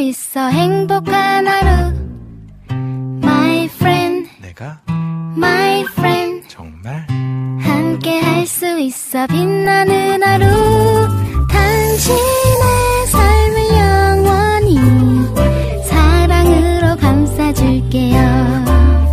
있어 행복한 하루 My friend 내가 My friend 정말 함께 할 수 있어 빛나는 하루 당신의 삶을 영원히 사랑으로 감싸줄게요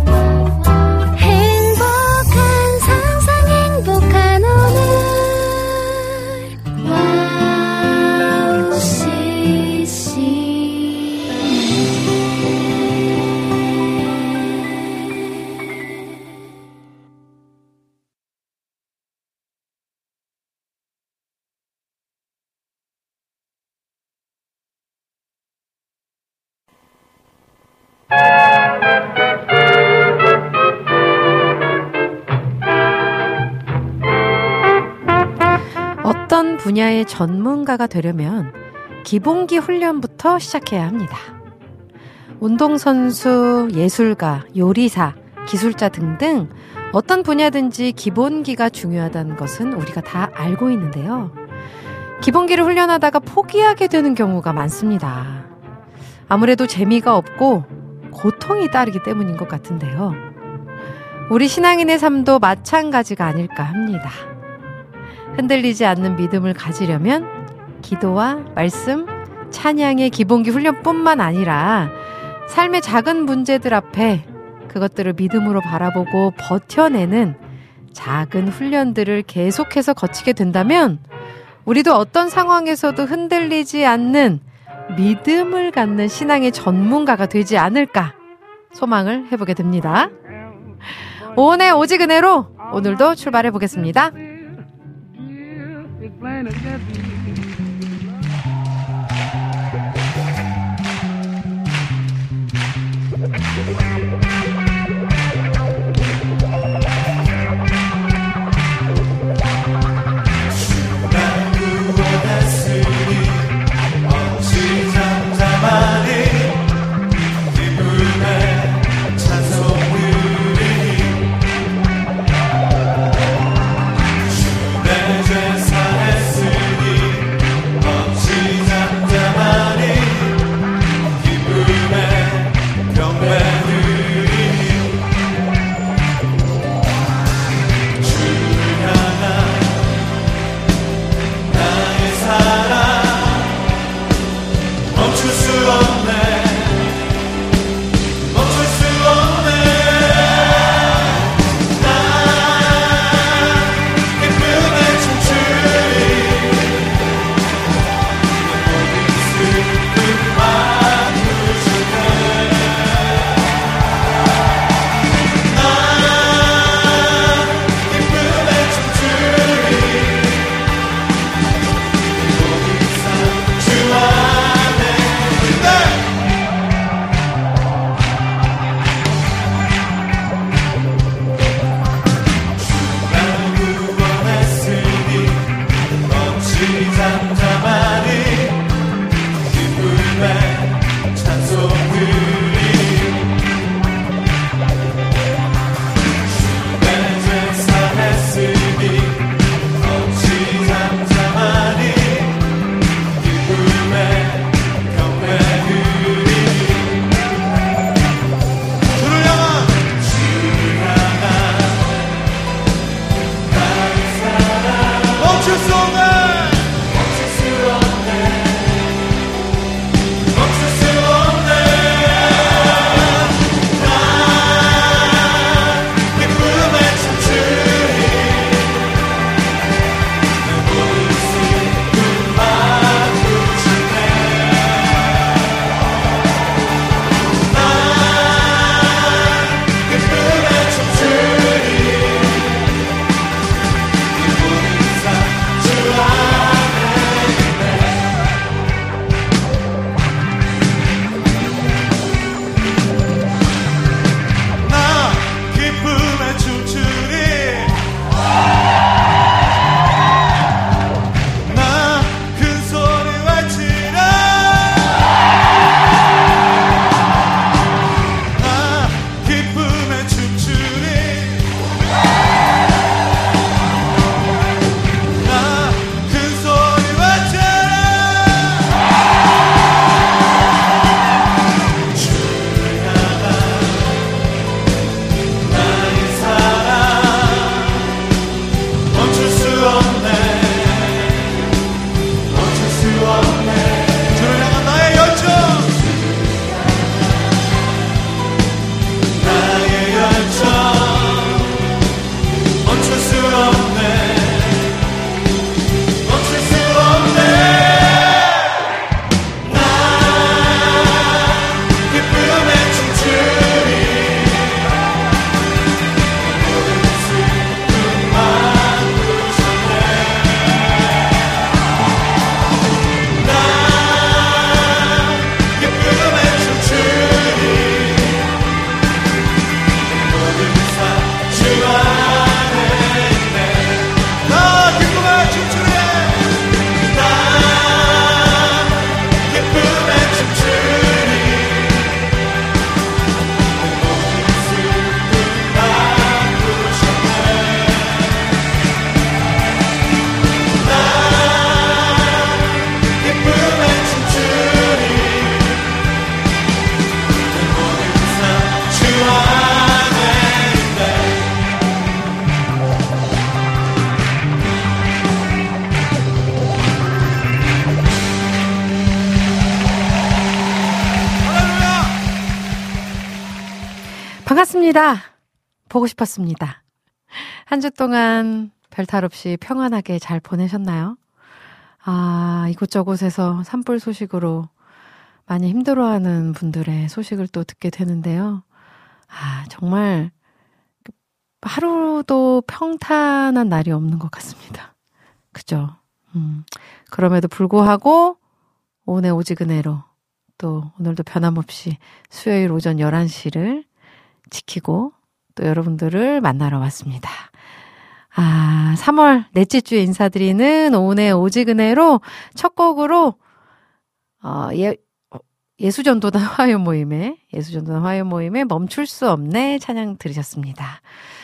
어떤 분야의 전문가가 되려면 기본기 훈련부터 시작해야 합니다. 운동선수, 예술가, 요리사, 기술자 등등 어떤 분야든지 기본기가 중요하다는 것은 우리가 다 알고 있는데요. 기본기를 훈련하다가 포기하게 되는 경우가 많습니다. 아무래도 재미가 없고 고통이 따르기 때문인 것 같은데요. 우리 신앙인의 삶도 마찬가지가 아닐까 합니다. 흔들리지 않는 믿음을 가지려면 기도와 말씀, 찬양의 기본기 훈련뿐만 아니라 삶의 작은 문제들 앞에 그것들을 믿음으로 바라보고 버텨내는 작은 훈련들을 계속해서 거치게 된다면 우리도 어떤 상황에서도 흔들리지 않는 믿음을 갖는 신앙의 전문가가 되지 않을까 소망을 해보게 됩니다. 오은의 오직 은혜로 오늘도 출발해 보겠습니다. 주의 죄 사했으니 반갑습니다. 보고 싶었습니다. 한 주 동안 별탈 없이 평안하게 잘 보내셨나요? 이곳저곳에서 산불 소식으로 많이 힘들어하는 분들의 소식을 또 듣게 되는데요. 정말 하루도 평탄한 날이 없는 것 같습니다. 그죠? 그럼에도 불구하고 오늘 오지근해로 또 오늘도 변함없이 수요일 오전 11시를 지키고 또 여러분들을 만나러 왔습니다. 3월 넷째 주에 인사드리는 오은의 오지근해로 첫 곡으로 예수전도단 화요 모임의 멈출 수 없네 찬양 들으셨습니다.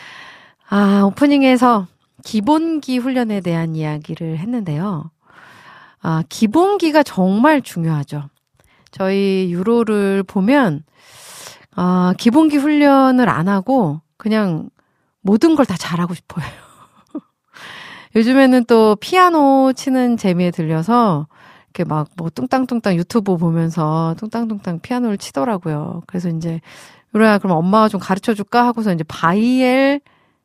오프닝에서 기본기 훈련에 대한 이야기를 했는데요. 기본기가 정말 중요하죠. 저희 유로를 보면 기본기 훈련을 안 하고 그냥 모든 걸 다 잘하고 싶어요. 요즘에는 또 피아노 치는 재미에 들려서 이렇게 막 뭐 뚱땅뚱땅 유튜브 보면서 뚱땅뚱땅 피아노를 치더라고요. 그래서 이제 유로야 그럼 엄마가 좀 가르쳐 줄까 하고서 이제 바이엘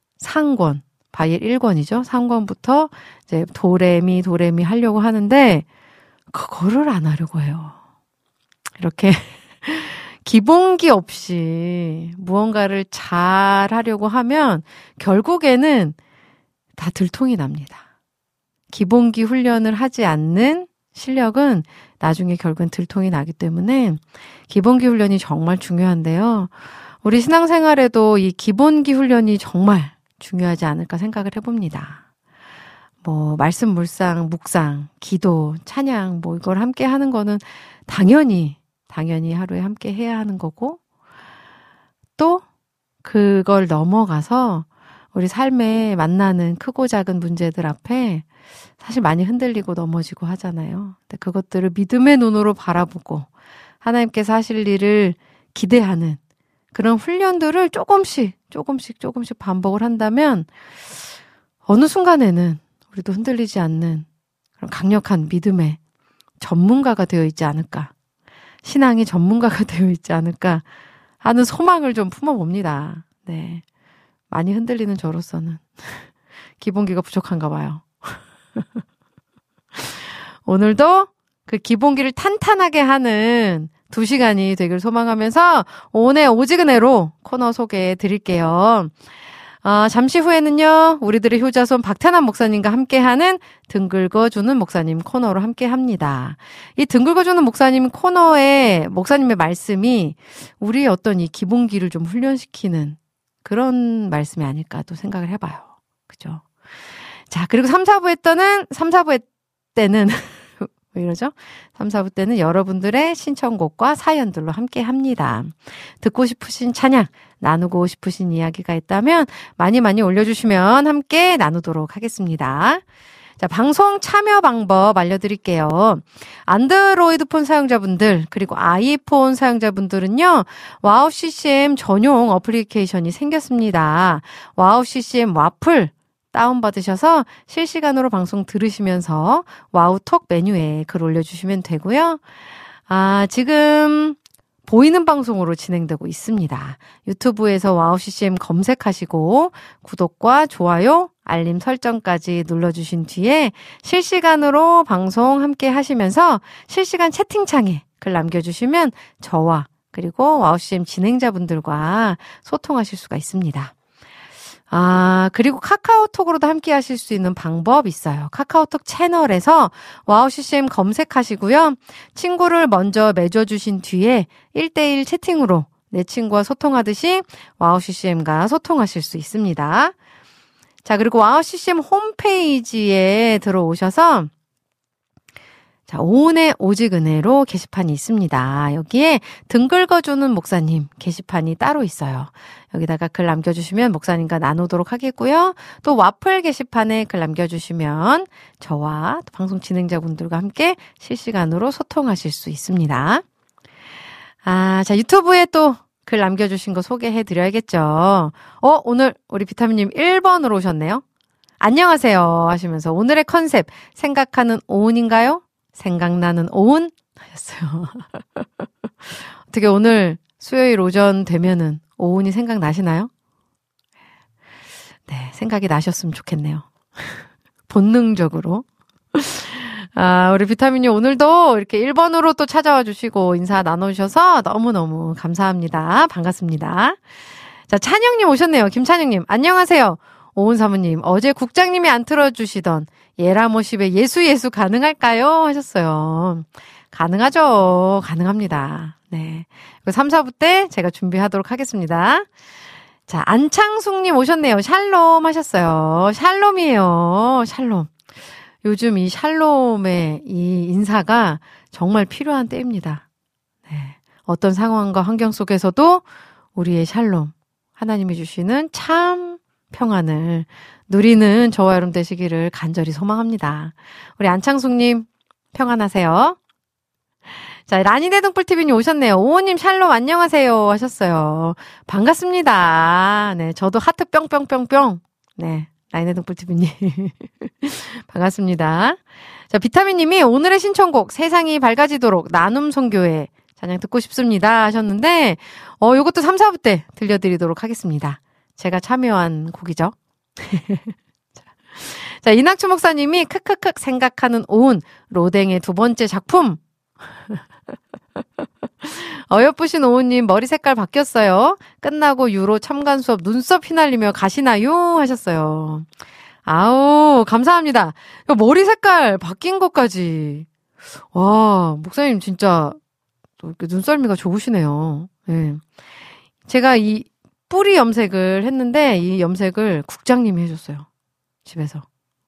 1권이죠. 상권부터 이제 도레미 하려고 하는데 그거를 안 하려고 해요. 이렇게 기본기 없이 무언가를 잘 하려고 하면 결국에는 다 들통이 납니다. 기본기 훈련을 하지 않는 실력은 나중에 결국엔 들통이 나기 때문에 기본기 훈련이 정말 중요한데요. 우리 신앙생활에도 이 기본기 훈련이 정말 중요하지 않을까 생각을 해봅니다. 말씀, 묵상, 기도, 찬양 이걸 함께 하는 거는 당연히 하루에 함께 해야 하는 거고 또 그걸 넘어가서 우리 삶에 만나는 크고 작은 문제들 앞에 사실 많이 흔들리고 넘어지고 하잖아요. 근데 그것들을 믿음의 눈으로 바라보고 하나님께서 하실 일을 기대하는 그런 훈련들을 조금씩 반복을 한다면 어느 순간에는 우리도 흔들리지 않는 그런 강력한 믿음의 전문가가 되어 있지 않을까, 신앙의 전문가가 되어 있지 않을까 하는 소망을 좀 품어봅니다. 네, 많이 흔들리는 저로서는 기본기가 부족한가 봐요. 오늘도 그 기본기를 탄탄하게 하는 2시간이 되길 소망하면서 오늘 오지근해로 코너 소개해 드릴게요. 잠시 후에는요, 우리들의 효자손 박태남 목사님과 함께하는 등 긁어주는 목사님 코너로 함께합니다. 이 등 긁어주는 목사님 코너에 목사님의 말씀이 우리의 어떤 이 기본기를 좀 훈련시키는 그런 말씀이 아닐까 또 생각을 해봐요. 그죠? 자, 그리고 3, 4부 때는 왜 이러죠? 3, 4부 때는 여러분들의 신청곡과 사연들로 함께 합니다. 듣고 싶으신 찬양, 나누고 싶으신 이야기가 있다면 많이 올려주시면 함께 나누도록 하겠습니다. 자, 방송 참여 방법 알려드릴게요. 안드로이드 폰 사용자분들 그리고 아이폰 사용자분들은요, 와우 CCM 전용 어플리케이션이 생겼습니다. 와우 CCM 와플 다운받으셔서 실시간으로 방송 들으시면서 와우톡 메뉴에 글 올려주시면 되고요. 지금 보이는 방송으로 진행되고 있습니다. 유튜브에서 와우 CCM 검색하시고 구독과 좋아요, 알림 설정까지 눌러주신 뒤에 실시간으로 방송 함께 하시면서 실시간 채팅창에 글 남겨주시면 저와 그리고 와우 CCM 진행자분들과 소통하실 수가 있습니다. 그리고 카카오톡으로도 함께 하실 수 있는 방법 있어요. 카카오톡 채널에서 와우 CCM 검색하시고요. 친구를 먼저 맺어주신 뒤에 1대1 채팅으로 내 친구와 소통하듯이 와우 CCM과 소통하실 수 있습니다. 자, 그리고 와우 CCM 홈페이지에 들어오셔서 자, 오은의 오지근해로 게시판이 있습니다. 여기에 등 긁어주는 목사님 게시판이 따로 있어요. 여기다가 글 남겨주시면 목사님과 나누도록 하겠고요. 또 와플 게시판에 글 남겨주시면 저와 또 방송 진행자분들과 함께 실시간으로 소통하실 수 있습니다. 자, 유튜브에 또 글 남겨주신 거 소개해드려야겠죠. 오늘 우리 비타민님 1번으로 오셨네요. 안녕하세요 하시면서 오늘의 컨셉 생각하는 오은인가요? 생각나는 오은 하셨어요. 어떻게 오늘 수요일 오전 되면은 오은이 생각나시나요? 네, 생각이 나셨으면 좋겠네요. 본능적으로. 아, 우리 비타민이 오늘도 이렇게 1번으로 또 찾아와 주시고 인사 나눠주셔서 너무너무 감사합니다. 반갑습니다. 자, 찬영님 오셨네요. 김찬영님, 안녕하세요. 오은 사모님, 어제 국장님이 안 틀어주시던 예라모십의 예수 가능할까요? 하셨어요. 가능하죠. 가능합니다. 네. 3, 4부 때 제가 준비하도록 하겠습니다. 자, 안창숙님 오셨네요. 샬롬 하셨어요. 샬롬이에요. 샬롬. 요즘 이 샬롬의 이 인사가 정말 필요한 때입니다. 네. 어떤 상황과 환경 속에서도 우리의 샬롬, 하나님이 주시는 참 평안을 누리는 저와 여러분 되시기를 간절히 소망합니다. 우리 안창숙님 평안하세요. 자, 라니네 등불TV님 오셨네요. 오호님 샬롬 안녕하세요 하셨어요. 반갑습니다. 네, 저도 하트 뿅뿅뿅뿅. 네, 라니네 등불TV님. 반갑습니다. 자, 비타민님이 오늘의 신청곡 세상이 밝아지도록 나눔 선교회 찬양 듣고 싶습니다 하셨는데, 요것도 3, 4부 때 들려드리도록 하겠습니다. 제가 참여한 곡이죠. 자, 이낙추 목사님이 크크크 생각하는 오은 로댕의 두 번째 작품. 어여쁘신 오은님 머리 색깔 바뀌었어요. 끝나고 유로 참관 수업 눈썹 휘날리며 가시나요? 하셨어요. 아우 감사합니다. 머리 색깔 바뀐 것까지. 와 목사님 진짜 눈썰미가 좋으시네요. 네. 제가 이 뿌리 염색을 했는데 이 염색을 국장님이 해줬어요. 집에서.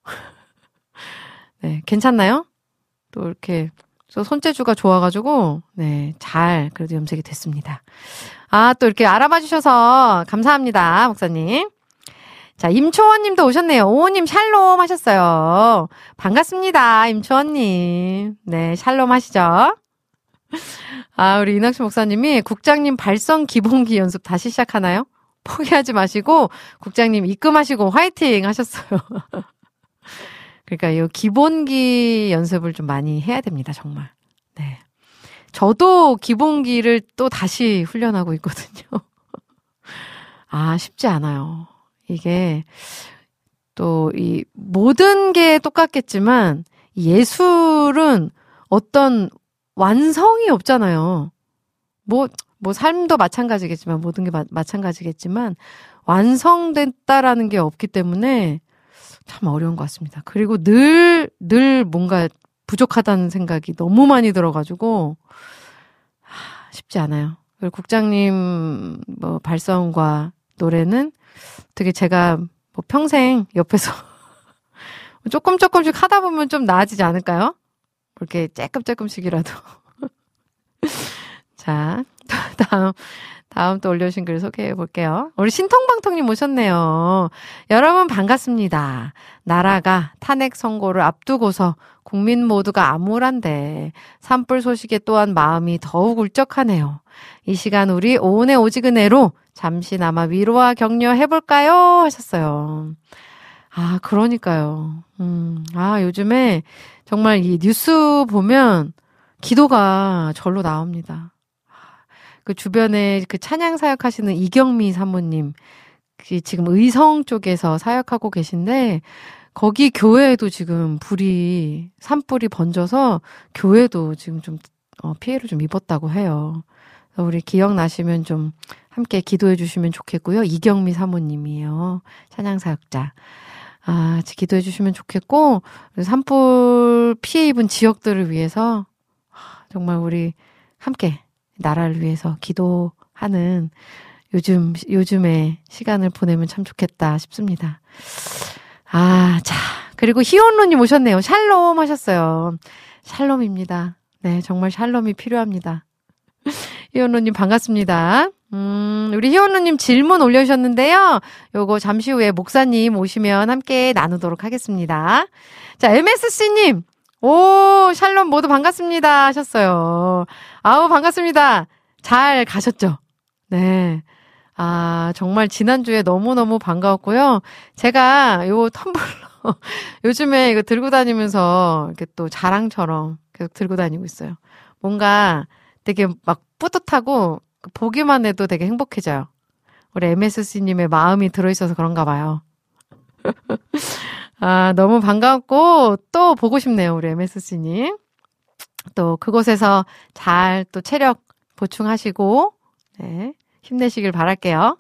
네, 괜찮나요? 또 이렇게 손재주가 좋아가지고 네, 잘 그래도 염색이 됐습니다. 아, 또 이렇게 알아봐 주셔서 감사합니다, 목사님. 자, 임초원님도 오셨네요. 오호님 샬롬 하셨어요. 반갑습니다, 임초원님. 네, 샬롬 하시죠. 아, 우리 이낙수 목사님이 국장님 발성 기본기 연습 다시 시작하나요? 포기하지 마시고 국장님 입금하시고 화이팅 하셨어요. 그러니까 이 기본기 연습을 좀 많이 해야 됩니다, 정말. 네. 저도 기본기를 또 다시 훈련하고 있거든요. 아, 쉽지 않아요. 이게 또 이 모든 게 똑같겠지만 예술은 어떤 완성이 없잖아요. 뭐 삶도 마찬가지겠지만 모든 게 마찬가지겠지만 완성됐다라는 게 없기 때문에 참 어려운 것 같습니다. 그리고 늘 뭔가 부족하다는 생각이 너무 많이 들어가지고 쉽지 않아요. 그리고 국장님 발성과 노래는 되게 제가 평생 옆에서 조금씩 하다 보면 좀 나아지지 않을까요? 이렇게 조금씩이라도. 자, 다음 또 올려주신 글 소개해 볼게요. 우리 신통방통님 오셨네요. 여러분 반갑습니다. 나라가 탄핵 선고를 앞두고서 국민 모두가 암울한데 산불 소식에 또한 마음이 더욱 울적하네요. 이 시간 우리 오은의 오지근해로 잠시나마 위로와 격려해볼까요? 하셨어요. 아, 그러니까요. 요즘에 정말 이 뉴스 보면 기도가 절로 나옵니다. 그 주변에 그 찬양 사역하시는 이경미 사모님, 지금 의성 쪽에서 사역하고 계신데, 거기 교회에도 지금 산불이 번져서 교회도 지금 좀, 피해를 좀 입었다고 해요. 우리 기억나시면 좀 함께 기도해 주시면 좋겠고요. 이경미 사모님이에요. 찬양 사역자. 아, 기도해 주시면 좋겠고, 산불 피해 입은 지역들을 위해서 정말 우리 함께 나라를 위해서 기도하는 요즘의 시간을 보내면 참 좋겠다 싶습니다. 아, 자, 그리고 희원로님 오셨네요. 샬롬 하셨어요. 샬롬입니다. 네, 정말 샬롬이 필요합니다. 희원로님 반갑습니다. 우리 희원로님 질문 올려주셨는데요. 요거 잠시 후에 목사님 오시면 함께 나누도록 하겠습니다. 자, MSC님. 오, 샬롬 모두 반갑습니다 하셨어요. 아우, 반갑습니다. 잘 가셨죠? 네. 아, 정말 지난주에 너무너무 반가웠고요. 제가 요 텀블러 요즘에 이거 들고 다니면서 이렇게 또 자랑처럼 계속 들고 다니고 있어요. 뭔가 되게 막 뿌듯하고 보기만 해도 되게 행복해져요. 우리 MSC님의 마음이 들어있어서 그런가 봐요. 아, 너무 반갑고 또 보고 싶네요. 우리 MSC님. 또 그곳에서 잘 또 체력 보충하시고 네, 힘내시길 바랄게요.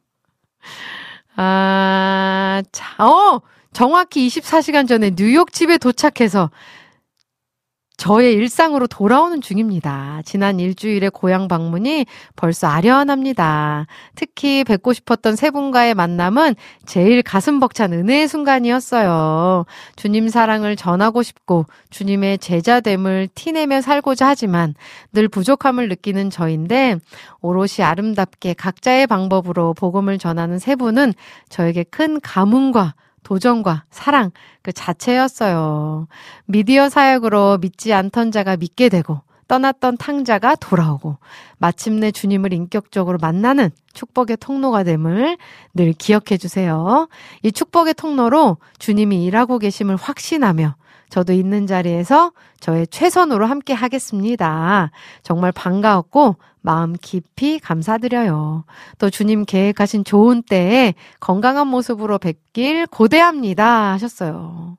아, 자, 정확히 24시간 전에 뉴욕 집에 도착해서 저의 일상으로 돌아오는 중입니다. 지난 일주일의 고향 방문이 벌써 아련합니다. 특히 뵙고 싶었던 세 분과의 만남은 제일 가슴 벅찬 은혜의 순간이었어요. 주님 사랑을 전하고 싶고 주님의 제자됨을 티내며 살고자 하지만 늘 부족함을 느끼는 저인데 오롯이 아름답게 각자의 방법으로 복음을 전하는 세 분은 저에게 큰 가문과 도전과 사랑 그 자체였어요. 미디어 사역으로 믿지 않던 자가 믿게 되고 떠났던 탕자가 돌아오고 마침내 주님을 인격적으로 만나는 축복의 통로가 됨을 늘 기억해 주세요. 이 축복의 통로로 주님이 일하고 계심을 확신하며 저도 있는 자리에서 저의 최선으로 함께 하겠습니다. 정말 반가웠고 마음 깊이 감사드려요. 또 주님 계획하신 좋은 때에 건강한 모습으로 뵙길 고대합니다 하셨어요.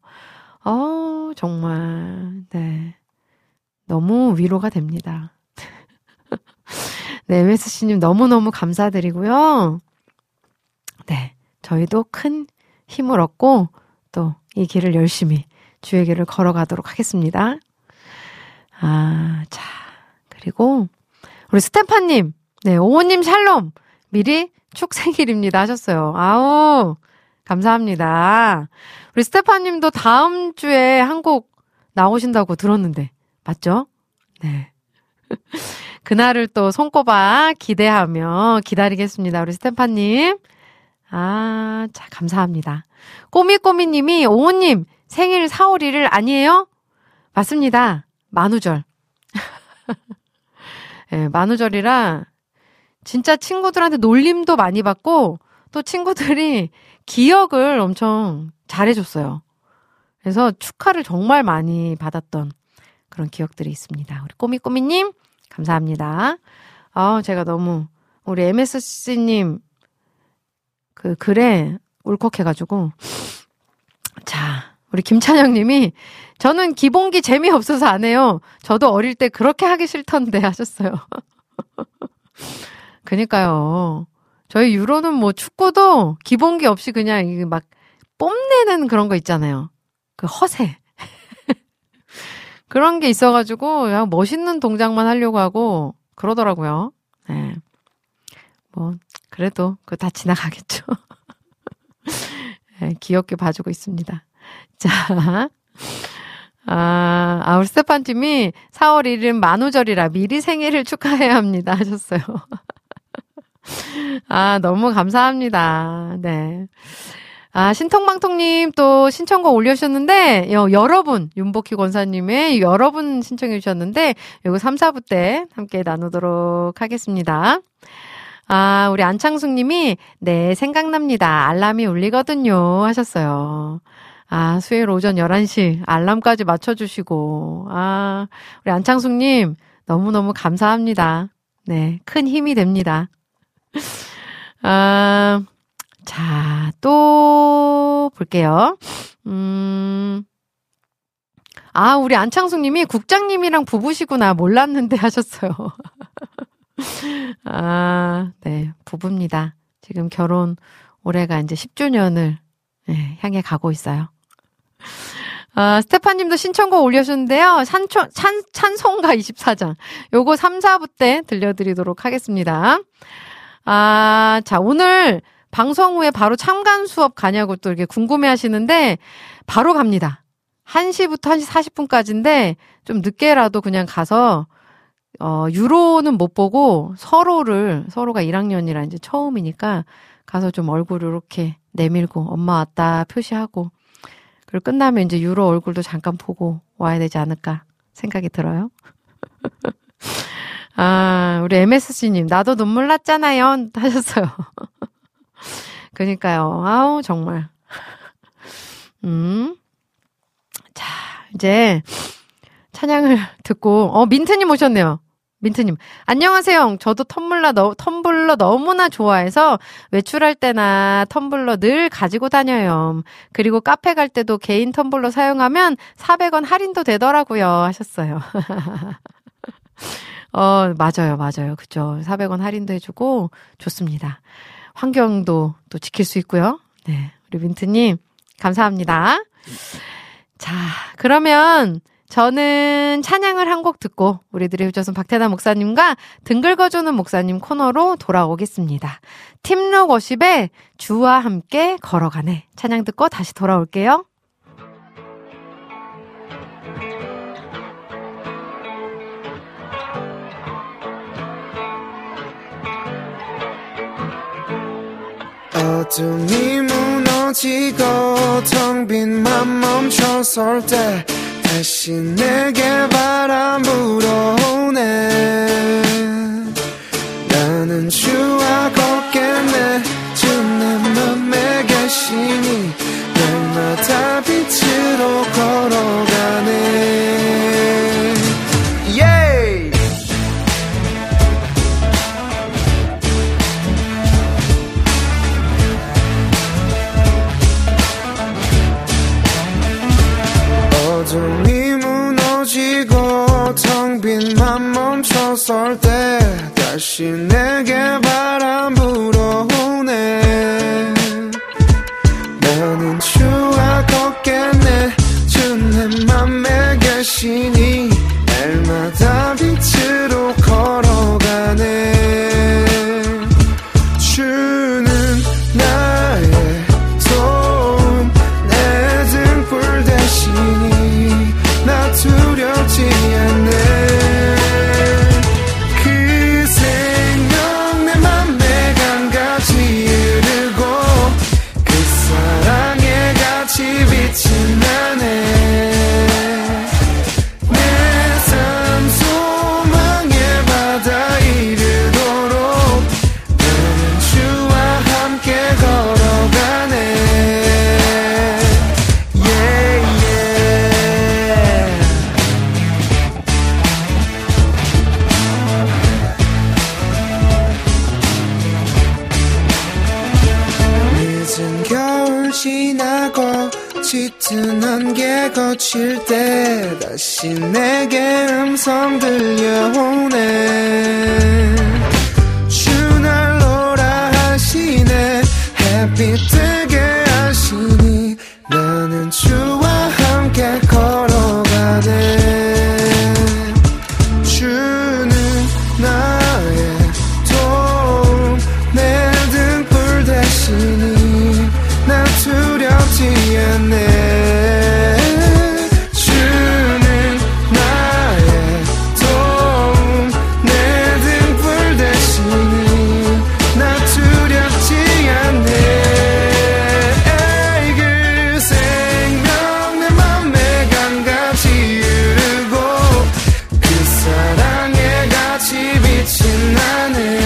정말 네, 너무 위로가 됩니다. 네, MSC님 너무너무 감사드리고요. 네, 저희도 큰 힘을 얻고 또 이 길을 열심히 주의 길을 걸어가도록 하겠습니다. 아, 자, 그리고 우리 스테파님, 네, 오호님 샬롬, 미리 축생일입니다 하셨어요. 아우, 감사합니다. 우리 스테파님도 다음 주에 한 곡 나오신다고 들었는데, 맞죠? 네. 그날을 또 손꼽아 기대하며 기다리겠습니다. 우리 스테파님. 아, 자, 감사합니다. 꼬미꼬미님이, 오호님, 생일 4월 1일 아니에요? 맞습니다. 만우절. 네, 만우절이라 진짜 친구들한테 놀림도 많이 받고 또 친구들이 기억을 엄청 잘해줬어요. 그래서 축하를 정말 많이 받았던 그런 기억들이 있습니다. 우리 꼬미꼬미님 감사합니다. 제가 너무 우리 MSC님 그 글에 울컥해가지고 자, 우리 김찬영님이 저는 기본기 재미없어서 안 해요. 저도 어릴 때 그렇게 하기 싫던데 하셨어요. 그니까요. 저희 유로는 뭐 축구도 기본기 없이 그냥 이게 막 뽐내는 그런 거 있잖아요. 그 허세. 그런 게 있어가지고 그냥 멋있는 동작만 하려고 하고 그러더라고요. 네. 뭐 그래도 그거 다 지나가겠죠. 네, 귀엽게 봐주고 있습니다. 자, 우리 스테판 팀이 4월 1일은 만우절이라 미리 생일을 축하해야 합니다 하셨어요. 너무 감사합니다. 네. 신통방통님 또 신청곡 올려주셨는데, 여러분, 윤복희 권사님의 여러분 신청해 주셨는데, 요거 3, 4부 때 함께 나누도록 하겠습니다. 우리 안창숙님이, 네, 생각납니다. 알람이 울리거든요. 하셨어요. 수요일 오전 11시 알람까지 맞춰주시고, 우리 안창숙님, 너무너무 감사합니다. 네, 큰 힘이 됩니다. 자, 또 볼게요. 우리 안창숙님이 국장님이랑 부부시구나 몰랐는데 하셨어요. 네, 부부입니다. 지금 결혼 올해가 이제 10주년을 향해 가고 있어요. 스테파님도 신청곡 올려주셨는데요. 찬송가 24장. 요거 3, 4부 때 들려드리도록 하겠습니다. 자, 오늘 방송 후에 바로 참관 수업 가냐고 또 이렇게 궁금해 하시는데, 바로 갑니다. 1시부터 1시 40분까지인데, 좀 늦게라도 그냥 가서, 유로는 못 보고, 서로가 1학년이라 이제 처음이니까, 가서 좀 얼굴 이렇게 내밀고, 엄마 왔다 표시하고, 그리고 끝나면 이제 유로 얼굴도 잠깐 보고 와야 되지 않을까 생각이 들어요. 우리 MSC님, 나도 눈물 났잖아요. 하셨어요. 그러니까요. 정말. 자, 이제 찬양을 듣고, 민트님 오셨네요. 민트님, 안녕하세요. 저도 텀블러 너무나 좋아해서 외출할 때나 텀블러 늘 가지고 다녀요. 그리고 카페 갈 때도 개인 텀블러 사용하면 400원 할인도 되더라고요. 하셨어요. 맞아요. 그죠. 400원 할인도 해주고 좋습니다. 환경도 또 지킬 수 있고요. 네. 우리 민트님, 감사합니다. 자, 그러면 저는 찬양을 한 곡 듣고 우리들의 효자손 박태남 목사님과 등 긁어주는 목사님 코너로 돌아오겠습니다. 팀록 워십의 주와 함께 걸어가네. 찬양 듣고 다시 돌아올게요. 어둠이 무너지고 텅 빈 맘 멈춰설 때 다시 내게 바람 불어오네. 나는 주와 걷겠네. 주 내 맘에 계시니 날마다 빛으로 걸어가네. yeah! 어둠이 무너지고 텅 빈 맘 멈춰설 때 다시 내게 바람 불어오네. 나는 주와 걷겠네. 주 내 맘에 계시니 날마다 빛으로 걸어가네. 주는 나의 도움 내 등불 대신이 나 두렵지 않네. 그 생명 내 맘에 강같이 흐르고 그 사랑에 같이 빛이 나네. 내 삶 소망의 바다에 이르도록 나는 주와 함께 걸어가네. 늦은 겨울 지나고 짙은 안개 거칠 때 다시 내게 음성 들려오네. 주 날 오라 하시네. 햇빛 뜨게 하시니 나는 주와 함께 걸어가네. 주는 나의 도움 내 등불 대신이 나 두렵지 않네. 주는 나의 도움 내 등불 대신이 나 두렵지 않네. 그 생명 내 맘에 강같이 흐르고 그 사랑에 같이 빛이 나네.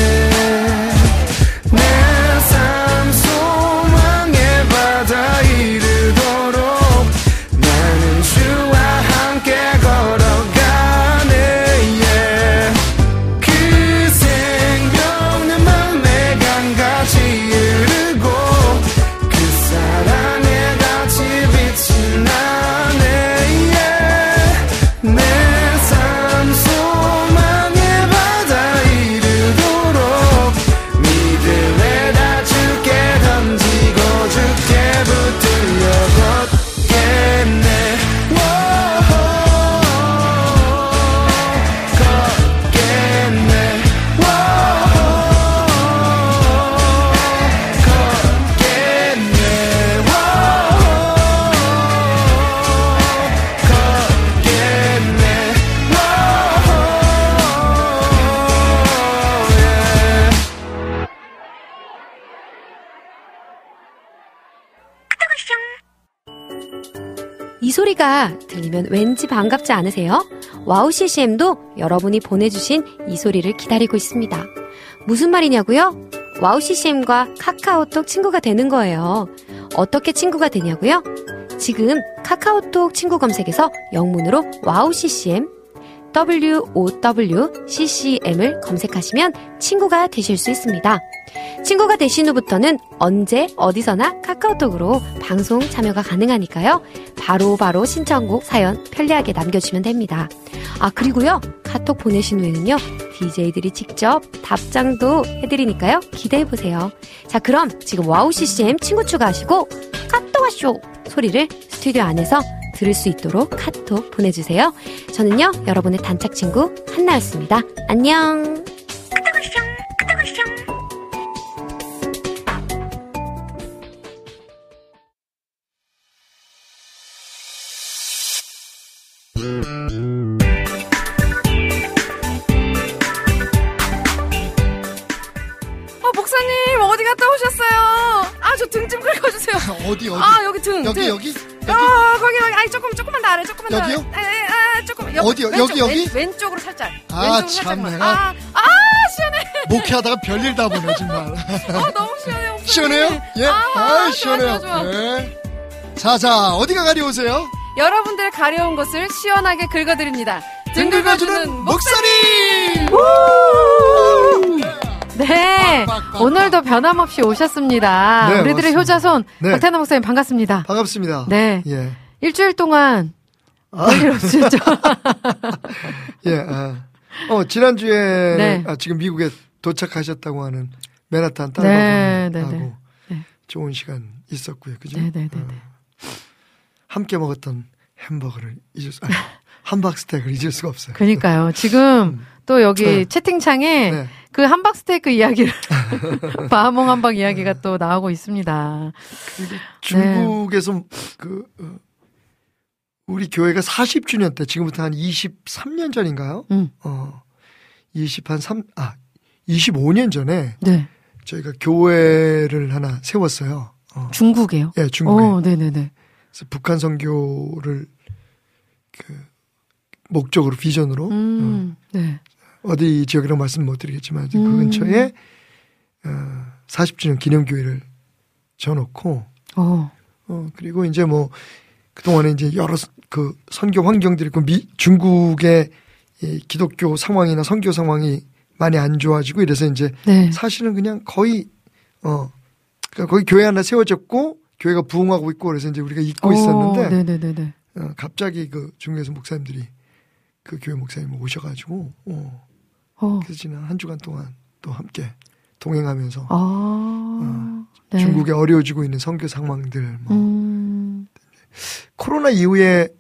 내 삶 소망의 바다에 이르도록 나는 주와 함께 걸어가네. yeah. 그 생명 내 맘에 강같이 흐르고 그 사랑에 같이 빛이 나네. yeah. 내 삶 소망의 바다에 이르도록 믿음에다 주께 던지고 주께 붙들려 걷겠네. 걷겠네. 이 소리가 들리면 왠지 반갑지 않으세요? 와우 CCM도 여러분이 보내주신 이 소리를 기다리고 있습니다. 무슨 말이냐고요? 와우 CCM과 카카오톡 친구가 되는 거예요. 어떻게 친구가 되냐고요? 지금 카카오톡 친구 검색에서 영문으로 와우 CCM WOWCCM을 검색하시면 친구가 되실 수 있습니다. 친구가 되신 후부터는 언제 어디서나 카카오톡으로 방송 참여가 가능하니까요. 바로 신청곡 사연 편리하게 남겨주시면 됩니다. 아, 그리고요, 카톡 보내신 후에는요, DJ들이 직접 답장도 해드리니까요, 기대해보세요. 자, 그럼 지금 와우CCM 친구 추가하시고 카톡 와쇼 소리를 스튜디오 안에서 들을 수 있도록 카톡 보내주세요. 저는요, 여러분의 단짝 친구 한나였습니다. 안녕. 목사님 어디 갔다 오셨어요? 아, 저 등 좀 긁어주세요. 어디? 아, 여기 등. 여기? 거기. 아니, 조금만 더 아래, 조금만 더. 여기요? 조금. 어디요? 여기? 왼쪽으로 살짝. 아, 참, 내가. 시원해. 목회하다가 별일 다 보네, 정말. 너무 시원해요. 목사님. 시원해요? 예? 시원해요. 좋아. 예. 자, 어디가 가려우세요? 여러분들 가려운 곳을 시원하게 긁어드립니다. 등 긁어주는 목사님! 네, 오늘도 변함없이 오셨습니다. 네, 우리들의 맞습니다. 효자손 네. 박태나 목사님 반갑습니다. 반갑습니다. 네, 예. 일주일 동안 별일 없으셨죠? 예. 지난주에 네. 지금 미국에 도착하셨다고 하는 맨하탄 딸하고 네. 좋은 시간 있었고요. 그죠? 네. 함께 먹었던 햄버거를 함박스테이크를 잊을 수가 없어요. 그러니까요. 지금 또 여기 네. 채팅창에 네. 그 함박스테이크 이야기를 바하몽 함박 이야기가 또 나오고 있습니다. 중국에서 우리 교회가 40주년 때 지금부터 한 23년 전인가요? 25년 전에 네. 저희가 교회를 하나 세웠어요. 중국에요? 예, 중국에. 네네네. 그래서 북한 선교를 목적으로 비전으로 네. 어디 지역이라고 말씀 못 드리겠지만 그 근처에 40주년 기념교회를 져놓고 그리고 이제 뭐 그동안에 이제 여러 그 선교 환경들이 있고 중국의 이 기독교 상황이나 선교 상황이 많이 안 좋아지고 이래서 이제 네. 사실은 그냥 거의 그러니까 거기 교회 하나 세워졌고 교회가 부흥하고 있고 그래서 이제 우리가 잊고 있었는데 네네네. 갑자기 그 중국에서 목사님들이 그 교회 목사님 오셔가지고 그래서 지난 한 주간 동안 또 함께 동행하면서 네. 중국에 어려워지고 있는 선교 상황들 코로나 이후에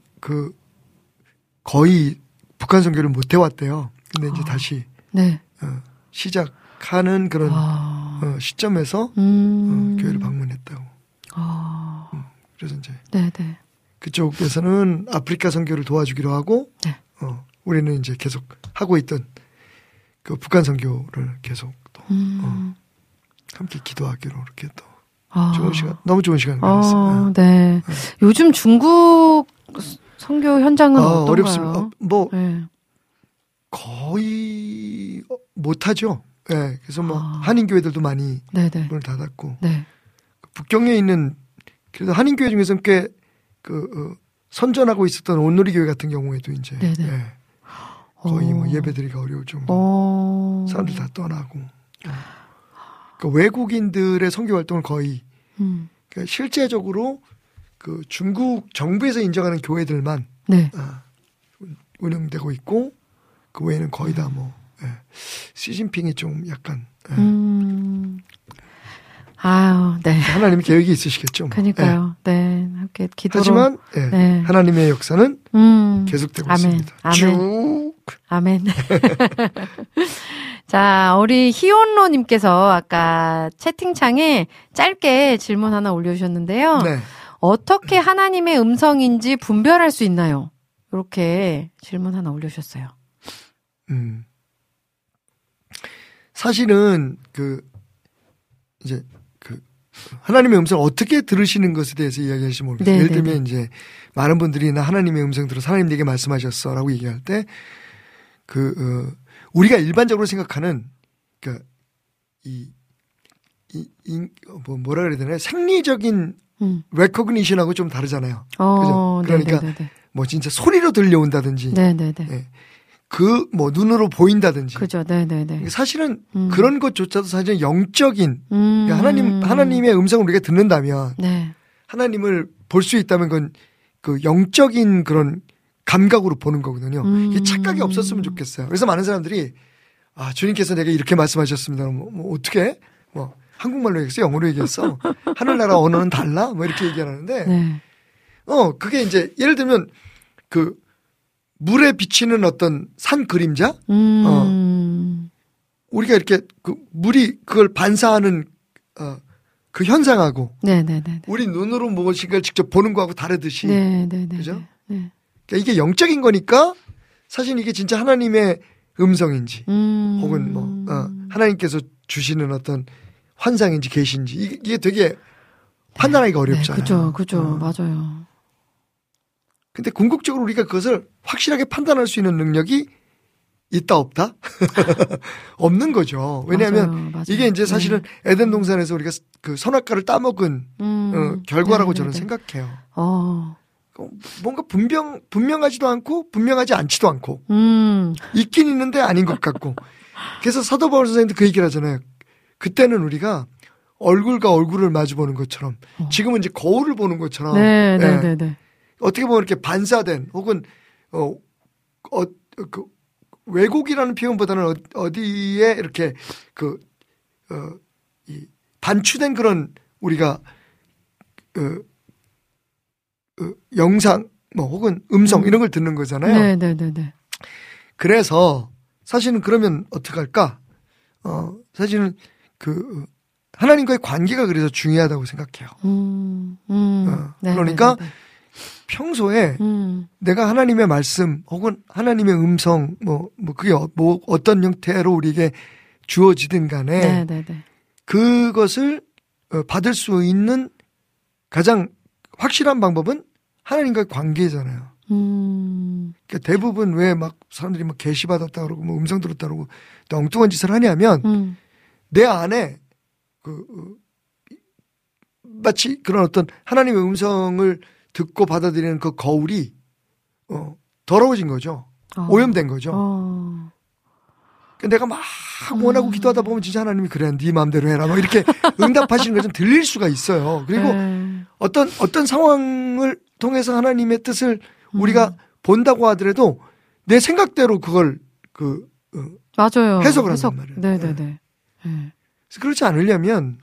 거의 북한 선교를 못 해왔대요. 근데 이제 다시 네. 시작하는 그런 시점에서 교회를 방문했다고. 그래서 이제 네네. 그쪽에서는 아프리카 선교를 도와주기로 하고 네. 우리는 이제 계속 하고 있던 그 북한 선교를 계속 또 함께 기도하기로 이렇게 또 좋은 시간, 너무 좋은 시간을 보냈어요. 네. 요즘 중국 선교 현장은 어떤가요? 어렵습니다. 네. 거의 못하죠. 네. 그래서 뭐 한인교회들도 많이 문을 닫았고 네. 북경에 있는 그래도 한인교회 중에서는 꽤 선전하고 있었던 온누리 교회 같은 경우에도 이제 거의 뭐 예배드리기가 어려울 정도 사람들 다 떠나고 그러니까 외국인들의 선교 활동을 거의 그러니까 실제적으로 그 중국 정부에서 인정하는 교회들만 운영되고 있고 그 외에는 거의 다 뭐 시진핑이 좀 약간 네. 하나님의 계획이 있으시겠죠. 뭐. 그러니까요. 네. 함께 기도로. 하지만 네. 하나님의 역사는 계속되고 아멘. 있습니다. 아멘. 아멘. 자, 우리 희온로님께서 아까 채팅창에 짧게 질문 하나 올려주셨는데요. 네. 어떻게 하나님의 음성인지 분별할 수 있나요? 이렇게 질문 하나 올려주셨어요. 사실은 이제 하나님의 음성을 어떻게 들으시는 것에 대해서 이야기하시면 모르겠어요. 예를 들면 이제 많은 분들이 나 하나님의 음성 들어서 하나님 내게 말씀하셨어라고 얘기할 때 우리가 일반적으로 생각하는 뭐라 그래야 되나요? 생리적인 recognition하고 좀 다르잖아요. 그죠? 그러니까 뭐 진짜 소리로 들려온다든지. 네네네. 예. 눈으로 보인다든지. 그죠. 네네네. 사실은 그런 것조차도 사실은 영적인, 그러니까 하나님의 음성을 우리가 듣는다면, 네. 하나님을 볼 수 있다면 그건 그 영적인 그런 감각으로 보는 거거든요. 이게 착각이 없었으면 좋겠어요. 그래서 많은 사람들이, 주님께서 내게 이렇게 말씀하셨습니다. 어떻게? 한국말로 얘기했어? 영어로 얘기했어? 하늘나라 언어는 달라? 이렇게 얘기하는데, 네. 그게 이제, 예를 들면, 물에 비치는 어떤 산 그림자? 우리가 이렇게 물이 그걸 반사하는, 그 현상하고. 네네네. 우리 눈으로 무엇인가를 직접 보는 거하고 다르듯이. 네네네. 그죠? 네. 그러니까 이게 영적인 거니까 사실 이게 진짜 하나님의 음성인지, 혹은 하나님께서 주시는 어떤 환상인지 계신지, 이게 되게 판단하기가 어렵잖아요. 네, 그죠. 맞아요. 근데 궁극적으로 우리가 그것을 확실하게 판단할 수 있는 능력이 있다 없다? 없는 거죠. 왜냐하면 맞아요. 이게 이제 사실은 에덴 동산에서 우리가 그 선악과를 따먹은 결과라고 저는 생각해요. 뭔가 분명하지도 않고 분명하지 않지도 않고 있긴 있는데 아닌 것 같고. 그래서 사도 바울 선생님도 그 얘기를 하잖아요. 그때는 우리가 얼굴과 얼굴을 마주보는 것처럼 지금은 이제 거울을 보는 것처럼 네. 어떻게 보면 이렇게 반사된 혹은 그 왜곡이라는 표현보다는 어디에 이렇게 이 반추된 그런 우리가 영상 혹은 음성 이런 걸 듣는 거잖아요. 네. 그래서 사실은 그러면 어떡할까? 사실은 하나님과의 관계가 그래서 중요하다고 생각해요. 그러니까 평소에 내가 하나님의 말씀 혹은 하나님의 음성 그게 어떤 형태로 우리에게 주어지든 간에 그것을 받을 수 있는 가장 확실한 방법은 하나님과의 관계잖아요. 그러니까 대부분 왜 막 사람들이 막 계시 받았다 그러고 음성 들었다 그러고 엉뚱한 짓을 하냐면 내 안에 마치 그런 어떤 하나님의 음성을 듣고 받아들이는 그 거울이 더러워진 거죠. 오염된 거죠. 그러니까 내가 막 원하고 기도하다 보면 진짜 하나님이 그래 네 마음대로 해라 이렇게 응답하시는 걸 좀 들릴 수가 있어요. 그리고 어떤 상황을 통해서 하나님의 뜻을 우리가 본다고 하더라도 내 생각대로 그걸 맞아요. 해석을 한단 말이에요. 네네네. 그래서 그렇지 않으려면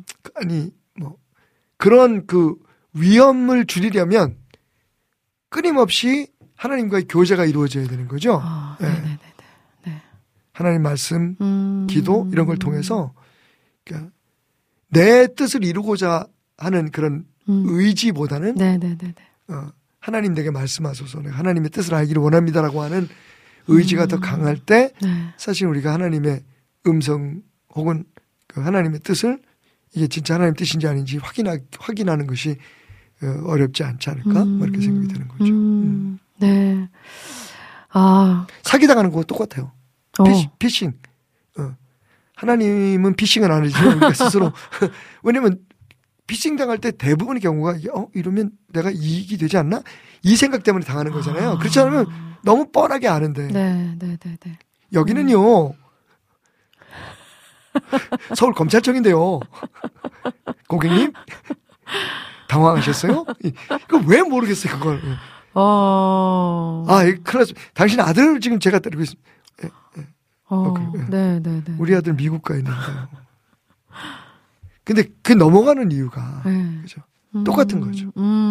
그런 위험을 줄이려면 끊임없이 하나님과의 교제가 이루어져야 되는 거죠. 네네네. 하나님 말씀, 기도 이런 걸 통해서 그러니까 내 뜻을 이루고자 하는 그런 의지보다는 하나님 내게 말씀하소서 내가 하나님의 뜻을 알기를 원합니다라고 하는 의지가 더 강할 때 사실 우리가 하나님의 음성 혹은 하나님의 뜻을 이게 진짜 하나님 뜻인지 아닌지 확인하는 것이 어렵지 않지 않을까? 이렇게 생각이 드는 거죠. 네. 사기당하는 거 똑같아요. 피싱. 하나님은 피싱은 안 하지만 우리가 스스로. 왜냐면 피싱 당할 때 대부분의 경우가 이러면 내가 이익이 되지 않나? 이 생각 때문에 당하는 거잖아요. 그렇지 않으면 너무 뻔하게 아는데. 네. 여기는요. 서울 검찰청인데요. 고객님? 당황하셨어요? 그거 왜 모르겠어요, 그걸. 큰일 났습니다. 당신 아들 지금 제가 때리고 있습니다. 네. 우리 아들 미국 가 있는데. 근데 그 넘어가는 이유가 그죠? 똑같은 거죠.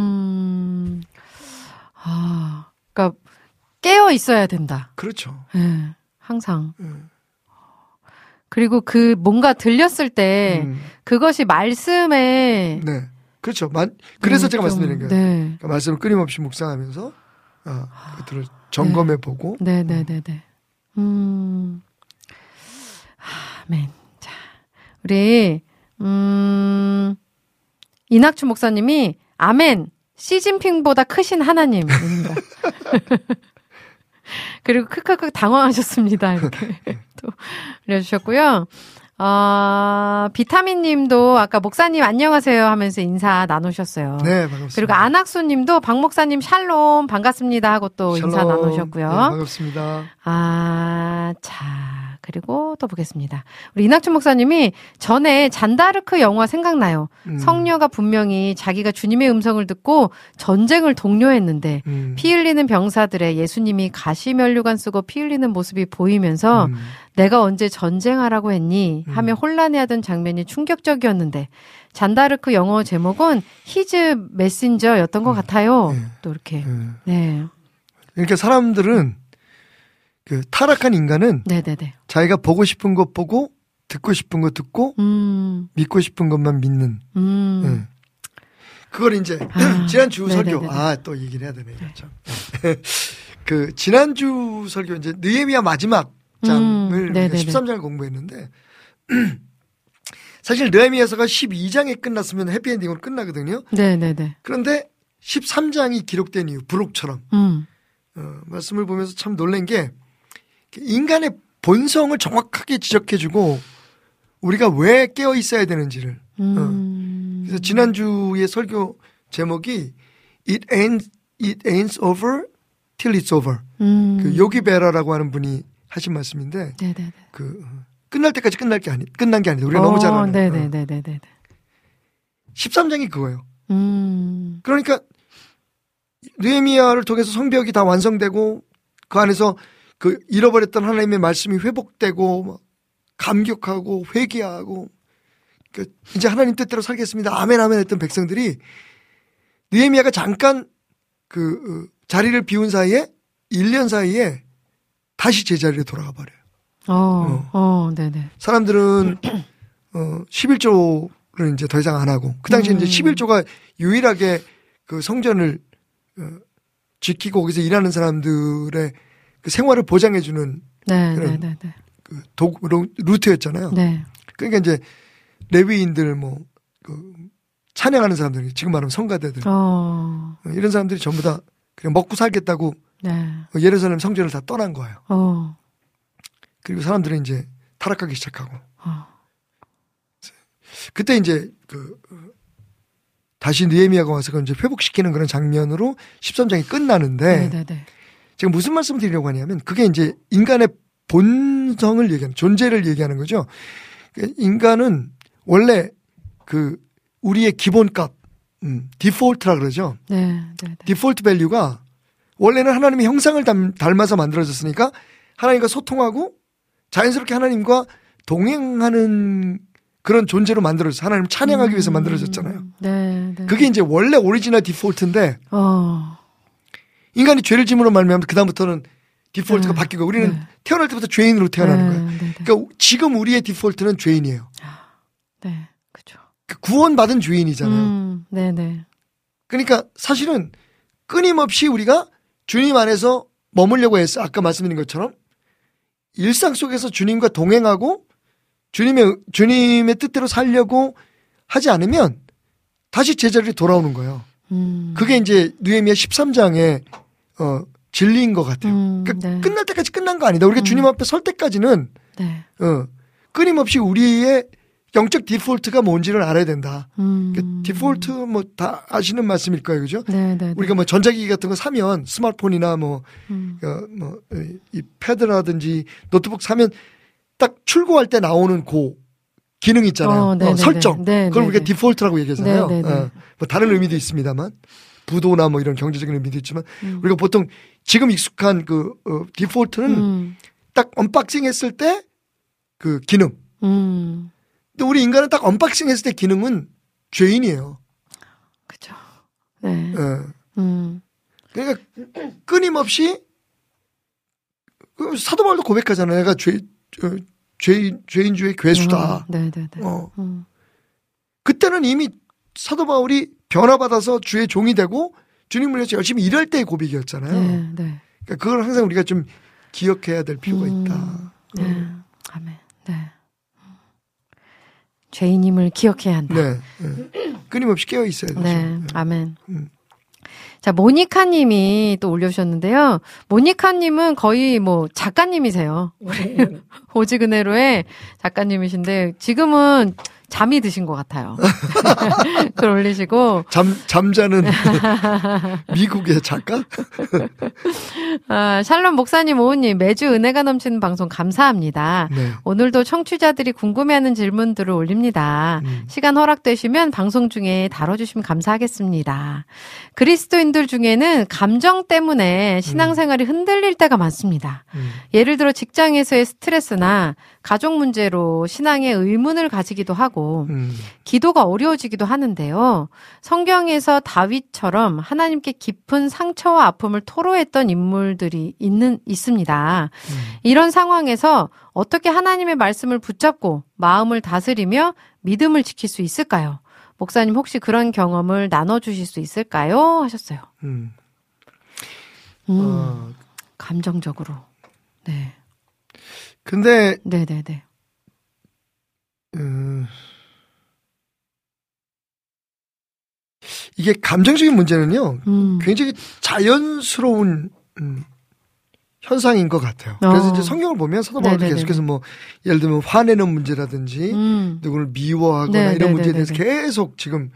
그러니까 깨어 있어야 된다. 그렇죠. 네, 항상. 그리고 뭔가 들렸을 때 그것이 말씀에 그렇죠. 그래서 제가 말씀드린 거예요. 그러니까 말씀을 끊임없이 묵상하면서 그들을 점검해 보고. 네네네네. 아멘. 자, 우리 이낙춘 목사님이 아멘. 시진핑보다 크신 하나님입니다. 그리고 크크크 당황하셨습니다. 이렇게 또 알려주셨고요. 비타민 님도 아까 목사님 안녕하세요 하면서 인사 나누셨어요. 네, 반갑습니다. 그리고 안학수 님도 박 목사님 샬롬 반갑습니다 하고 또 샬롬. 인사 나누셨고요. 네, 반갑습니다. 자, 그리고 또 보겠습니다. 우리 이낙춘 목사님이 전에 잔다르크 영화 생각나요. 성녀가 분명히 자기가 주님의 음성을 듣고 전쟁을 독려했는데 피 흘리는 병사들의 예수님이 가시면류관 쓰고 피 흘리는 모습이 보이면서 내가 언제 전쟁하라고 했니? 하며 혼란해하던 장면이 충격적이었는데 잔다르크 영어 제목은 히즈 메신저였던 것 같아요. 네. 또 이렇게. 네. 그러니까 사람들은 그 타락한 인간은 네네네. 자기가 보고 싶은 것 보고 듣고 싶은 거 듣고 믿고 싶은 것만 믿는. 네. 그걸 이제 지난주 설교 또 얘기를 해야 되네. 참. 그 지난주 설교 이제 느헤미야 마지막 장을 13장을 공부했는데 사실 느헤미야서가 12장에 끝났으면 해피엔딩으로 끝나거든요. 네네네. 그런데 13장이 기록된 이유 부록처럼 말씀을 보면서 참 놀란 게 인간의 본성을 정확하게 지적해주고 우리가 왜 깨어 있어야 되는지를. 그래서 지난주의 설교 제목이 It ain't over till it's over. 그 요기 베라라고 하는 분이 하신 말씀인데, 네네네. 그 끝날 때까지 끝난 게 아니다. 우리가 너무 잘 아는. 네네네네. 13장이 그거예요. 그러니까 느헤미야를 통해서 성벽이 다 완성되고 그 안에서 그 잃어버렸던 하나님의 말씀이 회복되고 감격하고 회개하고 그 이제 하나님 뜻대로 살겠습니다. 아멘 아멘 했던 백성들이 느헤미야가 잠깐 그 자리를 비운 사이에 1년 사이에 다시 제자리로 돌아가 버려요. 네네. 사람들은 11조를 이제 더 이상 안 하고 그 당시에 이제 11조가 유일하게 그 성전을 지키고 거기서 일하는 사람들의 그 생활을 보장해주는 그런 그 루트였잖아요. 네. 그러니까 이제 레위인들 그 찬양하는 사람들, 지금 말하면 성가대들 이런 사람들이 전부 다 그냥 먹고 살겠다고 예루살렘 성전을 다 떠난 거예요. 그리고 사람들은 이제 타락하기 시작하고 그때 이제 그 다시 느헤미야가 와서 이제 회복시키는 그런 장면으로 13장이 끝나는데 제가 무슨 말씀을 드리려고 하냐면 그게 이제 인간의 본성을 얘기하는 존재를 얘기하는 거죠. 인간은 원래 그 우리의 기본값 디폴트라 그러죠. 디폴트 밸류가 원래는 하나님의 형상을 닮아서 만들어졌으니까 하나님과 소통하고 자연스럽게 하나님과 동행하는 그런 존재로 만들어졌어요. 하나님을 찬양하기 위해서 만들어졌잖아요. 그게 이제 원래 오리지널 디폴트인데 인간이 죄를 지므로 말미암아 그다음부터는 디폴트가 바뀌고 우리는 태어날 때부터 죄인으로 태어나는 거예요. 그러니까 지금 우리의 디폴트는 죄인이에요. 네, 그렇죠. 구원받은 죄인이잖아요. 그러니까 사실은 끊임없이 우리가 주님 안에서 머물려고 했어. 아까 말씀드린 것처럼 일상 속에서 주님과 동행하고 주님의 뜻대로 살려고 하지 않으면 다시 제자리로 돌아오는 거예요. 그게 이제 느헤미야 13장의 진리인 것 같아요. 그러니까 끝날 때까지 끝난 거 아니다. 우리가 주님 앞에 설 때까지는 끊임없이 우리의 영적 디폴트가 뭔지를 알아야 된다. 그러니까 디폴트 뭐 다 아시는 말씀일 거예요, 그죠? 우리가 뭐 전자기기 같은 거 사면 스마트폰이나 이 패드라든지 노트북 사면 딱 출고할 때 나오는 그 기능 있잖아요. 설정. 그걸 우리가 디폴트라고 얘기하잖아요. 뭐 다른 의미도 있습니다만 부도나 뭐 이런 경제적인 의미도 있지만 우리가 보통 지금 익숙한 그 디폴트는 딱 언박싱 했을 때 그 기능. 근데 우리 인간은 딱 언박싱 했을 때 기능은 죄인이에요. 그죠. 그러니까 끊임없이 사도 바울도 고백하잖아요. 내가 죄인 중에 괴수다. 그때는 이미 사도 바울이 변화받아서 주의 종이 되고 주님을 위해서 열심히 일할 때의 고백이었잖아요. 그러니까 그걸 항상 우리가 좀 기억해야 될 필요가 있다. 아멘. 죄인임을 기억해야 한다. 끊임없이 깨어 있어야 되죠. 아멘. 자, 모니카님이 또 올려주셨는데요. 모니카님은 거의 뭐 작가님이세요. 우리 오지근해로의 작가님이신데 지금은 잠이 드신 것 같아요. 글 올리시고. 잠자는 미국의 작가? 샬롬 목사님, 오우님, 매주 은혜가 넘치는 방송 감사합니다. 네. 오늘도 청취자들이 궁금해하는 질문들을 올립니다. 시간 허락되시면 방송 중에 다뤄주시면 감사하겠습니다. 그리스도인들 중에는 감정 때문에 신앙생활이 흔들릴 때가 많습니다. 예를 들어 직장에서의 스트레스나 가족 문제로 신앙에 의문을 가지기도 하고 기도가 어려워지기도 하는데요. 성경에서 다윗처럼 하나님께 깊은 상처와 아픔을 토로했던 인물들이 있습니다. 이런 상황에서 어떻게 하나님의 말씀을 붙잡고 마음을 다스리며 믿음을 지킬 수 있을까요? 목사님 혹시 그런 경험을 나눠주실 수 있을까요? 하셨어요. 감정적으로. 네. 근데 네네네. 이게 감정적인 문제는요. 굉장히 자연스러운 현상인 것 같아요. 그래서 이제 성경을 보면 사도 바울도 계속해서 뭐 예를 들면 화내는 문제라든지 누구를 미워하거나 네네네네. 이런 문제에 대해서 계속 지금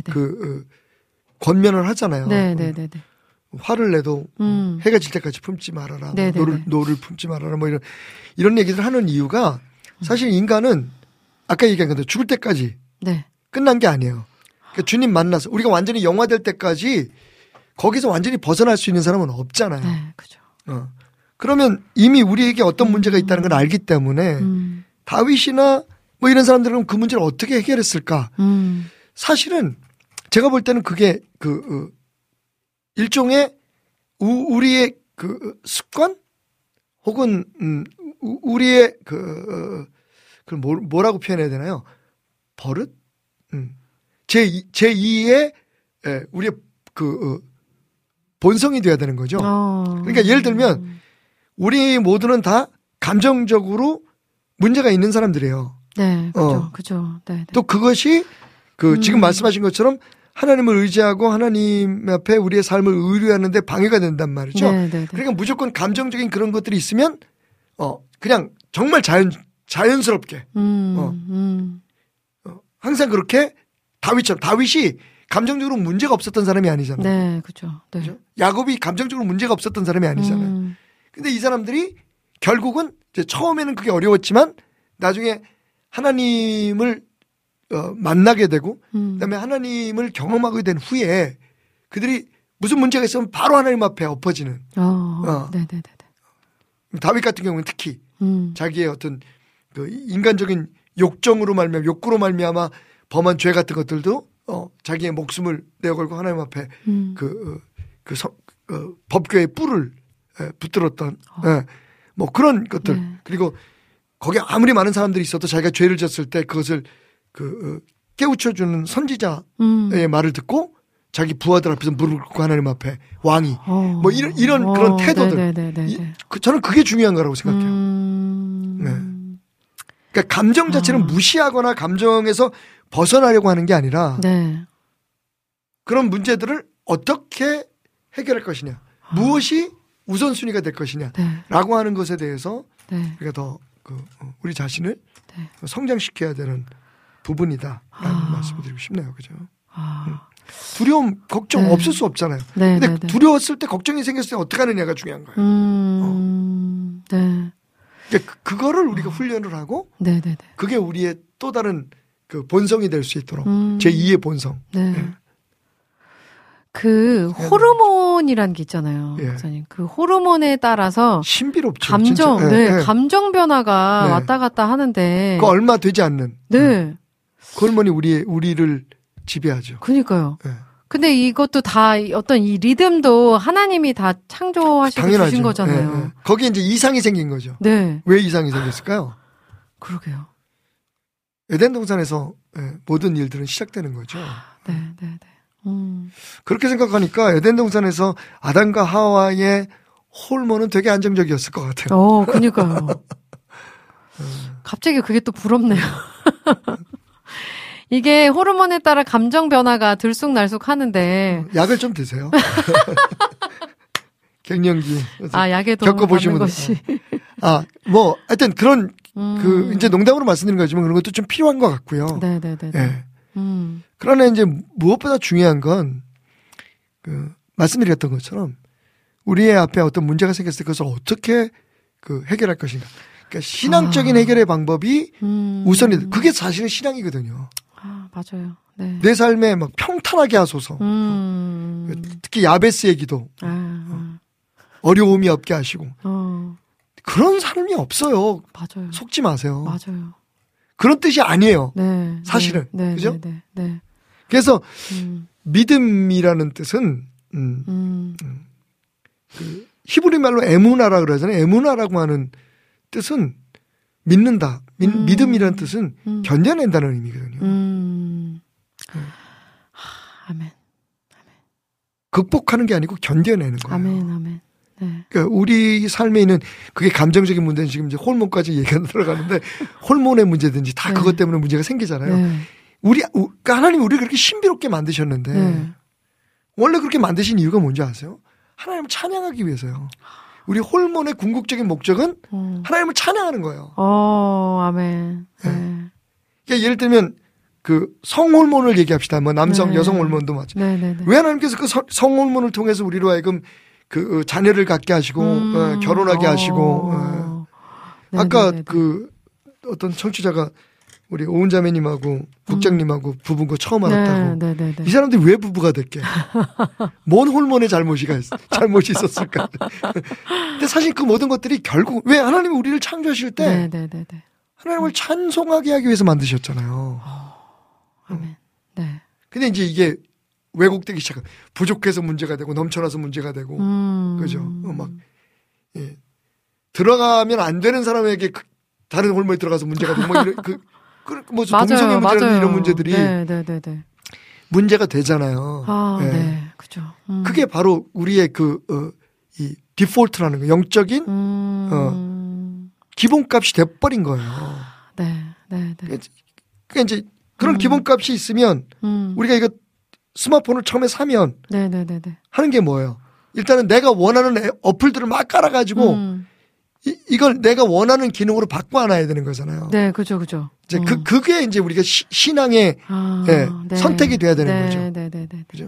권면을 하잖아요. 네네네네. 화를 내도 해가 질 때까지 품지 말아라. 노를 품지 말아라. 뭐 이런 얘기를 하는 이유가 사실 인간은 아까 얘기한 건데 죽을 때까지 끝난 게 아니에요. 그러니까 주님 만나서 우리가 완전히 영화될 때까지 거기서 완전히 벗어날 수 있는 사람은 없잖아요. 네, 그죠. 그러면 이미 우리에게 어떤 문제가 있다는 걸 알기 때문에 다윗이나 뭐 이런 사람들은 그 문제를 어떻게 해결했을까? 사실은 제가 볼 때는 그게 일종의 우리의 습관 혹은 우리의 그걸 뭐라고 표현해야 되나요? 버릇? 제2의 우리의 본성이 돼야 되는 거죠. 그러니까 예를 들면 우리 모두는 다 감정적으로 문제가 있는 사람들이에요. 네, 그죠. 네. 또 그것이 지금 말씀하신 것처럼 하나님을 의지하고 하나님 앞에 우리의 삶을 의뢰하는데 방해가 된단 말이죠. 그러니까 무조건 감정적인 그런 것들이 있으면 그냥 정말 자연스럽게 항상 그렇게 다윗이 감정적으로 문제가 없었던 사람이 아니잖아요. 네, 그죠. 네. 그죠? 야곱이 감정적으로 문제가 없었던 사람이 아니잖아요. 근데 이 사람들이 결국은 이제 처음에는 그게 어려웠지만 나중에 하나님을 만나게 되고 그다음에 하나님을 경험하게 된 후에 그들이 무슨 문제가 있으면 바로 하나님 앞에 엎어지는. 네네네. 다윗 같은 경우는 특히 자기의 어떤 인간적인 욕구로 말미암아 범한 죄 같은 것들도 자기의 목숨을 내어걸고 하나님 앞에 법궤의 뿔을 붙들었던 뭐 그런 것들. 그리고 거기에 아무리 많은 사람들이 있어도 자기가 죄를 졌을 때 그것을 깨우쳐주는 선지자의 말을 듣고 자기 부하들 앞에서 무릎을 꿇고 하나님 앞에 왕이 뭐 이런 그런 태도들. 저는 그게 중요한 거라고 생각해요. 그러니까 감정 자체는 무시하거나 감정에서 벗어나려고 하는 게 아니라 그런 문제들을 어떻게 해결할 것이냐, 무엇이 우선순위가 될 것이냐라고 하는 것에 대해서 우리가 더 우리 자신을 성장시켜야 되는 부분이다라는 말씀을 드리고 싶네요. 그죠? 두려움, 걱정 없을 수 없잖아요. 근데 두려웠을 때 걱정이 생겼을 때 어떻게 하느냐가 중요한 거예요. 그러니까 그거를 우리가 훈련을 하고 그게 우리의 또 다른 본성이 될 수 있도록 제2의 본성. 그 호르몬이라는 게 있잖아요. 목사님. 그 호르몬에 따라서 신비롭죠. 감정, 감정 변화가 왔다 갔다 하는데 그 얼마 되지 않는. 그 호르몬이 우리를 지배하죠. 그러니까요. 근데 이것도 다 어떤 이 리듬도 하나님이 다 창조하시고 주신 거잖아요. 거기에 이제 이상이 생긴 거죠. 왜 이상이 생겼을까요? 그러게요. 에덴 동산에서 모든 일들은 시작되는 거죠. 그렇게 생각하니까 에덴 동산에서 아담과 하와의 호르몬은 되게 안정적이었을 것 같아요. 그러니까요. 갑자기 그게 또 부럽네요. 이게 호르몬에 따라 감정 변화가 들쑥날쑥 하는데. 약을 좀 드세요. 갱년기. 약에 도움을 겪어보시면 것이. 하여튼 그런, 이제 농담으로 말씀드린 거지만 그런 것도 좀 필요한 것 같고요. 네네네. 예. 그러나 이제 무엇보다 중요한 건, 말씀드렸던 것처럼, 우리의 앞에 어떤 문제가 생겼을 때 그것을 어떻게 해결할 것인가. 그러니까 신앙적인 해결의 방법이 우선이, 그게 사실은 신앙이거든요. 맞아요. 네. 내 삶에 막 평탄하게 하소서. 특히 야베스의 기도. 어려움이 없게 하시고. 그런 삶이 없어요. 맞아요. 속지 마세요. 맞아요. 그런 뜻이 아니에요. 네. 사실은. 네. 그죠? 네. 그래서 믿음이라는 뜻은 히브리 말로 에무나라 그러잖아요. 에무나라고 하는 뜻은 믿는다. 믿음이라는 뜻은 견뎌낸다는 의미거든요. 아멘. 극복하는 게 아니고 견뎌내는 거예요. 아멘. 네. 그러니까 우리 삶에 있는 그게 감정적인 문제는 지금 이제 호르몬까지 얘기가 들어가는데 호르몬의 문제든지 다 그것 때문에 문제가 생기잖아요. 네. 그러니까 하나님 우리 그렇게 신비롭게 만드셨는데 원래 그렇게 만드신 이유가 뭔지 아세요? 하나님을 찬양하기 위해서요. 우리 호르몬의 궁극적인 목적은 하나님을 찬양하는 거예요. 아멘. 네. 그러니까 예를 들면 성호르몬을 얘기합시다. 뭐 남성, 여성 호르몬도 맞죠. 왜 하나님께서 그 성호르몬을 통해서 우리로 하여금 자녀를 갖게 하시고 결혼하게 하시고 아까 어떤 청취자가 우리 오은자매님하고 국장님하고 부부인 거 처음 알았다고. 이 사람들이 왜 부부가 됐게? 뭔 호르몬의 잘못이 있었을까? 근데 사실 그 모든 것들이 결국 왜 하나님이 우리를 창조하실 때 하나님을 찬송하게 하기 위해서 만드셨잖아요. 아멘. 네. 근데 이제 이게 왜곡되기 시작한 부족해서 문제가 되고 넘쳐나서 문제가 되고 그죠? 들어가면 안 되는 사람에게 다른 호르몬이 들어가서 문제가 되고 뭐 동성애 문제라는 이런 문제들이 문제가 되잖아요. 그죠. 그게 바로 우리의 이 디폴트라는 거, 영적인 기본값이 돼버린 거예요. 그러니까 이제 그런 기본값이 있으면 우리가 이거 스마트폰을 처음에 사면 하는 게 뭐예요? 일단은 내가 원하는 어플들을 막 깔아가지고 이걸 내가 원하는 기능으로 바꿔놔야 되는 거잖아요. 네, 그죠. 이제 그게 이제 우리가 신앙의 선택이 돼야 되는 거죠. 그죠?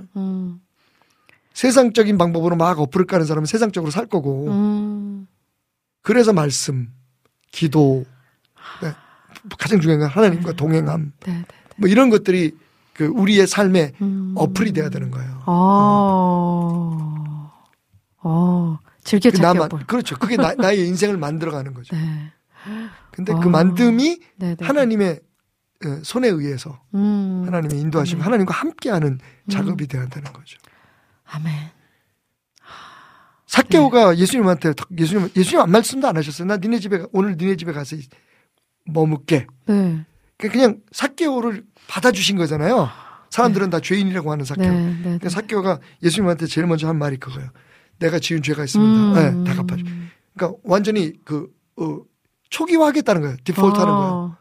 세상적인 방법으로 막 어플을 까는 사람은 세상적으로 살 거고. 그래서 말씀, 기도, 가장 중요한 건 하나님과 동행함. 뭐 이런 것들이 우리의 삶의 어플이 돼야 되는 거예요. 즐겨 찾기 어플. 그렇죠. 그게 나의 인생을 만들어가는 거죠. 근데 그 만듦이 하나님의 손에 의해서 하나님의 인도하심, 하나님과 함께하는 작업이 돼야 되는 거죠. 아멘. 삭개오가 예수님한테 예수님 안 말씀도 안 하셨어요. 나 오늘 니네 집에 가서 머물게. 그냥 삭개오를 받아주신 거잖아요. 사람들은 다 죄인이라고 하는 삭개오. 그러니까 삭개오가 예수님한테 제일 먼저 한 말이 그거예요. 내가 지은 죄가 있습니다. 다 갚아줘. 그러니까 완전히 초기화하겠다는 거예요. 디폴트하는 거예요.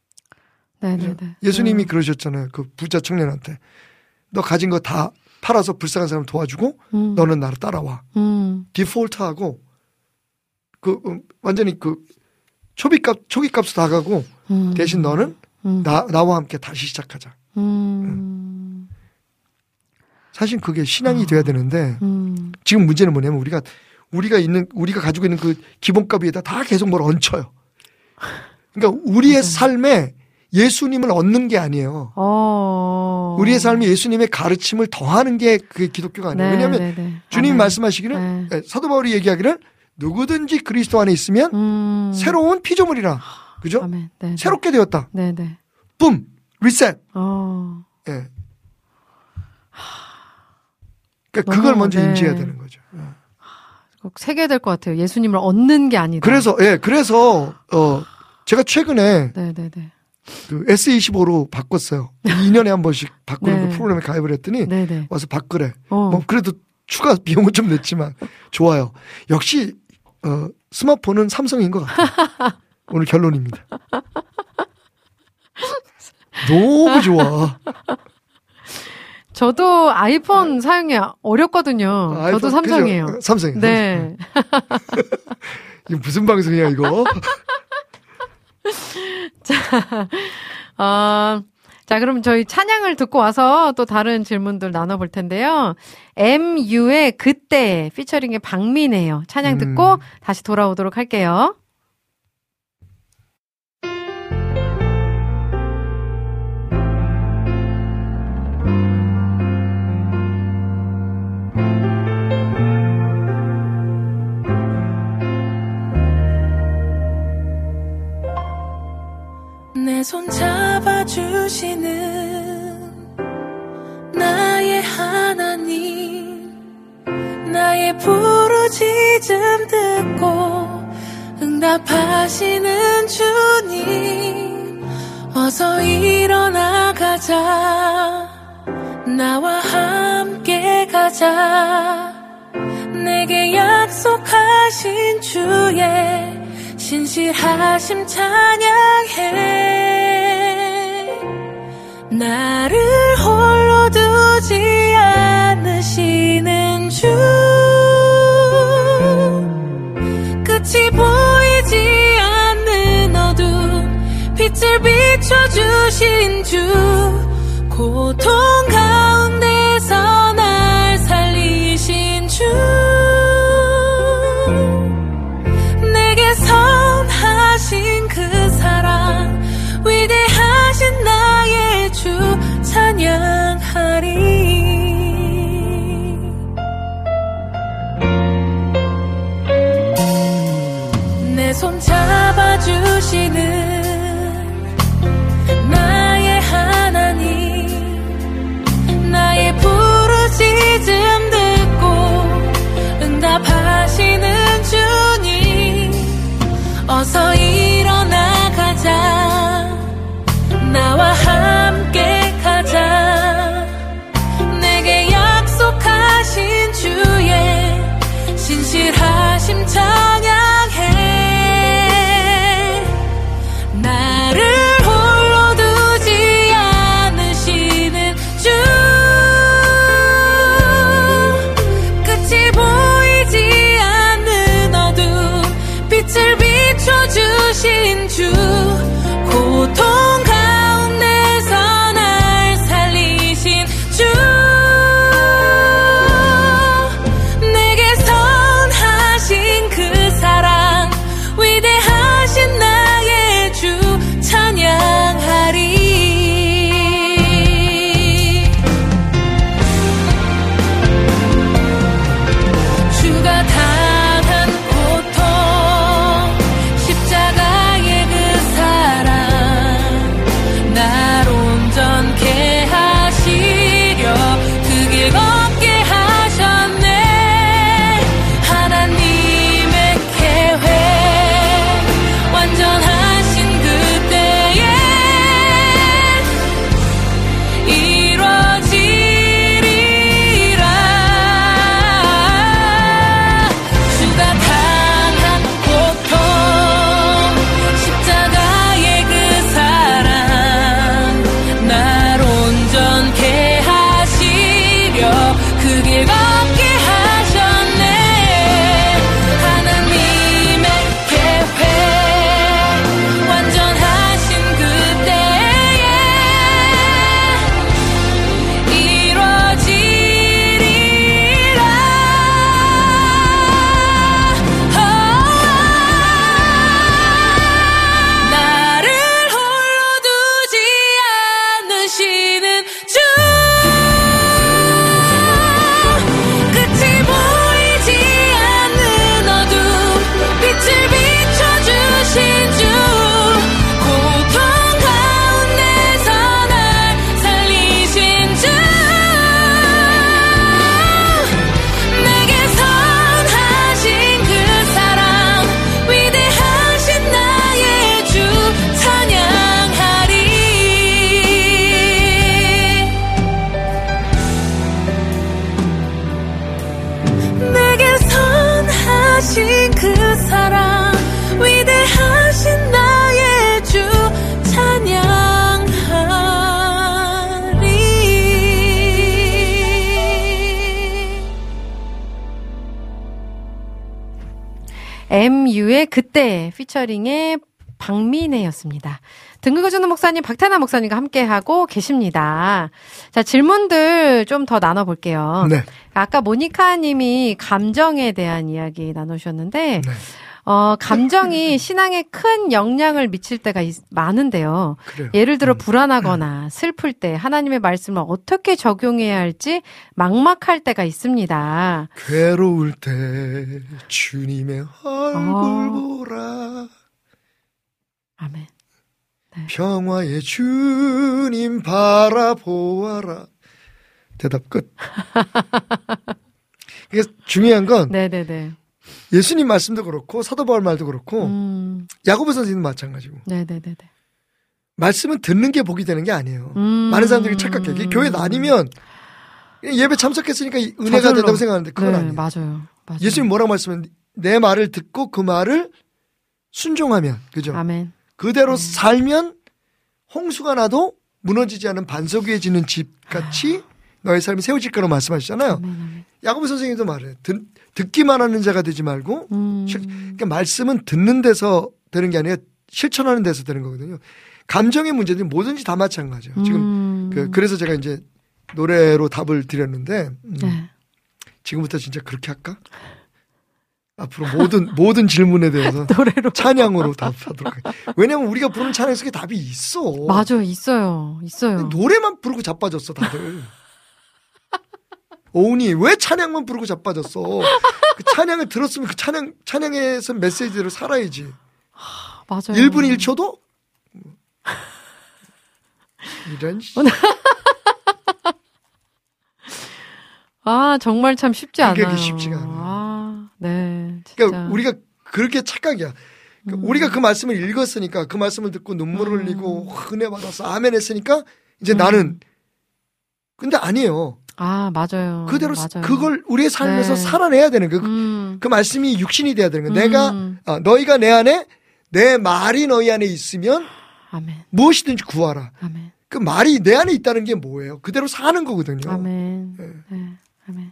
예수님이 그러셨잖아요. 그 부자 청년한테 너 가진 거 다 팔아서 불쌍한 사람 도와주고 너는 나를 따라와. 디폴트하고 완전히 초기값도 다 가고 대신 너는 나와 함께 다시 시작하자. 사실 그게 신앙이 돼야 되는데 지금 문제는 뭐냐면 우리가 가지고 있는 그 기본값 위에다 다 계속 뭘 얹혀요. 그러니까 우리의 삶에 예수님을 얻는 게 아니에요. 우리의 삶에 예수님의 가르침을 더하는 게 그게 기독교가 아니에요. 왜냐하면 주님이 말씀하시기를 사도 바울이 얘기하기를 누구든지 그리스도 안에 있으면 새로운 피조물이라. 그죠? 새롭게 되었다. 뿜! 리셋! 그러니까 그걸 먼저 인지해야 되는 거죠. 꼭 새겨야 될 것 같아요. 예수님을 얻는 게 아니다. 그래서 제가 최근에 그 S25로 바꿨어요. 2년에 한 번씩 바꾸는 그 프로그램에 가입을 했더니 와서 바꾸래. 뭐 그래도 추가 비용은 좀 냈지만 좋아요. 역시 스마트폰은 삼성인 것 같아요. 오늘 결론입니다. 너무 좋아. 저도 아이폰 사용이 어렵거든요. 저도 삼성이에요. 그죠? 삼성이에요. 네. 이거 무슨 방송이야, 이거? 자, 그럼 저희 찬양을 듣고 와서 또 다른 질문들 나눠볼 텐데요. MU의 그때 피처링의 박민혜예요. 찬양 듣고 다시 돌아오도록 할게요. 내 손 잡아주시는 나의 하나님, 나의 부르짖음 듣고 응답하시는 주님, 어서 일어나 가자, 나와 함께 가자. 내게 약속하신 주의 신실하심 찬양해. 나를 홀로 두지 않으시는 주, 끝이 보이지 않는 어둠 빛을 비춰주신 주, 고통 가운데서 날 살리신 주, 내게 선하신 그 사랑, 위대하신 나의 주 찬양하리. 내 손 잡아주시는 나의 하나님, 나의 부르짖음 듣고 응답하시는 주님, 어서 일어나 가자, 나와 함께 가자. 내게 약속하신 주의 신실하심 찬양해. MU의 그때 피처링의 박민혜였습니다. 등 긁어주는 목사님 박태남 목사님과 함께하고 계십니다. 자, 질문들 좀 더 나눠볼게요. 네. 아까 모니카 님이 감정에 대한 이야기 나누셨는데 네. 감정이 신앙에 큰 영향을 미칠 때가 많은데요. 그래요. 예를 들어 불안하거나 슬플 때 하나님의 말씀을 어떻게 적용해야 할지 막막할 때가 있습니다. 괴로울 때 주님의 얼굴 보라. 아멘. 네. 평화의 주님 바라보아라. 대답 끝. 이게 중요한 건 네네네. 예수님 말씀도 그렇고 사도 바울 말도 그렇고 야고보 선생님도 마찬가지고. 네네네. 말씀은 듣는 게 복이 되는 게 아니에요. 많은 사람들이 착각해. 교회 다니면 예배 참석했으니까 은혜가 저절로. 된다고 생각하는데 그건 네, 아니에요. 맞아요. 예수님 뭐라고 말씀하면 내 말을 듣고 그 말을 순종하면, 그죠? 아멘. 그대로 살면 홍수가 나도 무너지지 않은 반석 위에 지는 집같이 너의 삶이 세워질 거라고 말씀하시잖아요. 아멘. 야고보 선생님도 말해요. 듣기만 하는 자가 되지 말고 그러니까 말씀은 듣는 데서 되는 게 아니라 실천하는 데서 되는 거거든요. 감정의 문제는 뭐든지 다 마찬가지예요. 지금 그래서 제가 이제 노래로 답을 드렸는데 네. 지금부터 진짜 그렇게 할까? 앞으로 모든 질문에 대해서 노래로 찬양으로 답하도록 할게요. 왜냐면 우리가 부르는 찬양 속에 답이 있어. 맞아요. 있어요. 노래만 부르고 자빠졌어 다들. 오은이 왜 찬양만 부르고 자빠졌어? 그 찬양을 들었으면 그 찬양에서 메시지를 살아야지. 맞아요. 1분 1초도 이런. 아, 정말 참 쉽지 않아요. 그게 쉽지가 않아요. 아, 네. 진짜. 그러니까 우리가 그렇게 착각이야. 그러니까 우리가 그 말씀을 읽었으니까 그 말씀을 듣고 눈물을 흘리고 은혜 받아서 아멘 했으니까 이제 나는 근데 아니에요. 아, 맞아요. 그대로 맞아요. 그걸 우리의 삶에서 네. 살아내야 되는 거예요. 그 말씀이 육신이 돼야 되는 거예요. 내가 너희가 내 안에 내 말이 너희 안에 있으면 아멘. 무엇이든지 구하라. 아멘. 그 말이 내 안에 있다는 게 뭐예요? 그대로 사는 거거든요. 아멘. 네. 네. 아멘.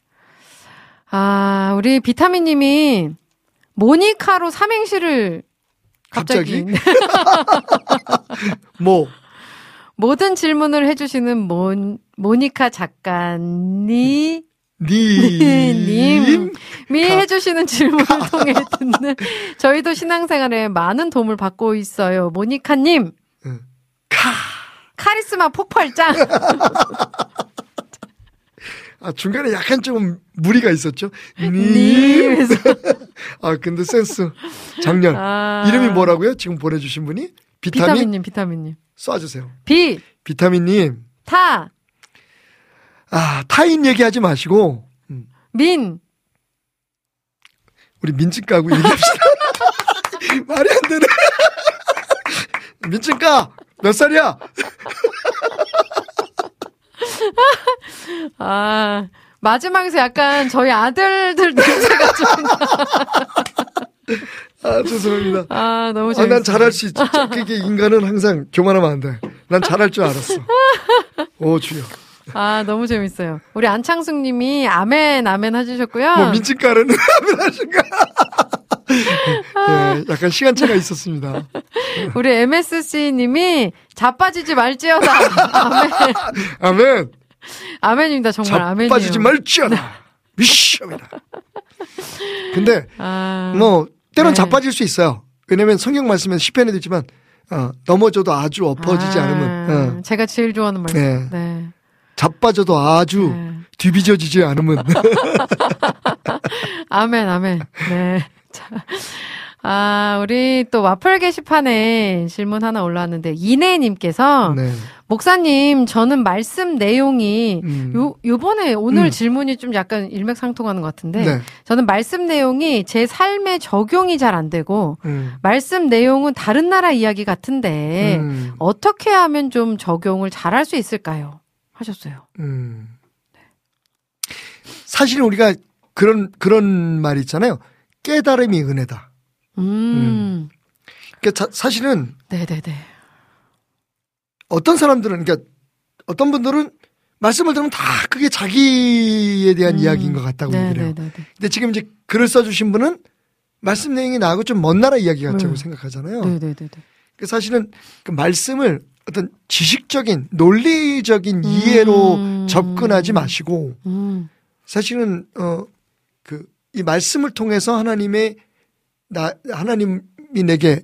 아, 우리 비타민님이 모니카로 삼행시를 갑자기. 뭐? 모든 질문을 해주시는 모니카 작가님이 해주시는 질문을 통해 듣는 저희도 신앙생활에 많은 도움을 받고 있어요. 모니카님. 카리스마 폭발장. 아, 중간에 약간 좀 무리가 있었죠. 아, 근데 센스. 장렬. 이름이 뭐라고요? 지금 보내주신 분이? 비타민님. 쏴주세요. 비타민님. 타. 아, 타인 얘기하지 마시고. 우리 민증가하고 얘기합시다. 말이 안 되네. 민증가 몇 살이야? 아, 마지막에서 약간 저희 아들들 냄새가 좀. 아, 죄송합니다. 아, 너무 재밌어요. 난 잘할 수 있지. 그게 인간은 항상 교만하면 안 돼. 난 잘할 줄 알았어. 오, 주여. 아, 너무 재밌어요. 우리 안창숙 님이 아멘 해주셨고요. 뭐, 민증가는 아멘 하신가? 네, 약간 시간차가 있었습니다. 우리 MSC 님이 자빠지지 말지어다. 아멘. 아멘입니다. 정말 아멘이에요. 자빠지지 말지어다. 미션이다. 근데, 때론 자빠질 수 있어요. 왜냐면 성경 말씀에 시편에도 있지만, 넘어져도 아주 엎어지지 않으면. 제가 제일 좋아하는 말씀. 네. 네. 자빠져도 아주 뒤비져지지 않으면. 아멘. 네. 자, 우리 또 와플 게시판에 질문 하나 올라왔는데, 이내님께서, 네. 목사님, 저는 말씀 내용이, 요번에 오늘 질문이 좀 약간 일맥상통하는 것 같은데, 네. 저는 말씀 내용이 제 삶에 적용이 잘 안 되고, 말씀 내용은 다른 나라 이야기 같은데, 어떻게 하면 좀 적용을 잘 할 수 있을까요? 하셨어요. 사실 우리가 그런 말이 있잖아요. 깨달음이 은혜다. 그러니까 사실은 네네네. 어떤 사람들은 그러니까 어떤 분들은 말씀을 들으면 다 그게 자기에 대한 이야기인 것 같다고 얘기를 해요. 근데 지금 이제 글을 써주신 분은 말씀 내용이 나하고 좀 먼 나라 이야기 같다고 생각하잖아요. 네네네. 그 사실은 그 말씀을 어떤 지식적인 논리적인 이해로 접근하지 마시고 사실은 이 말씀을 통해서 하나님이 내게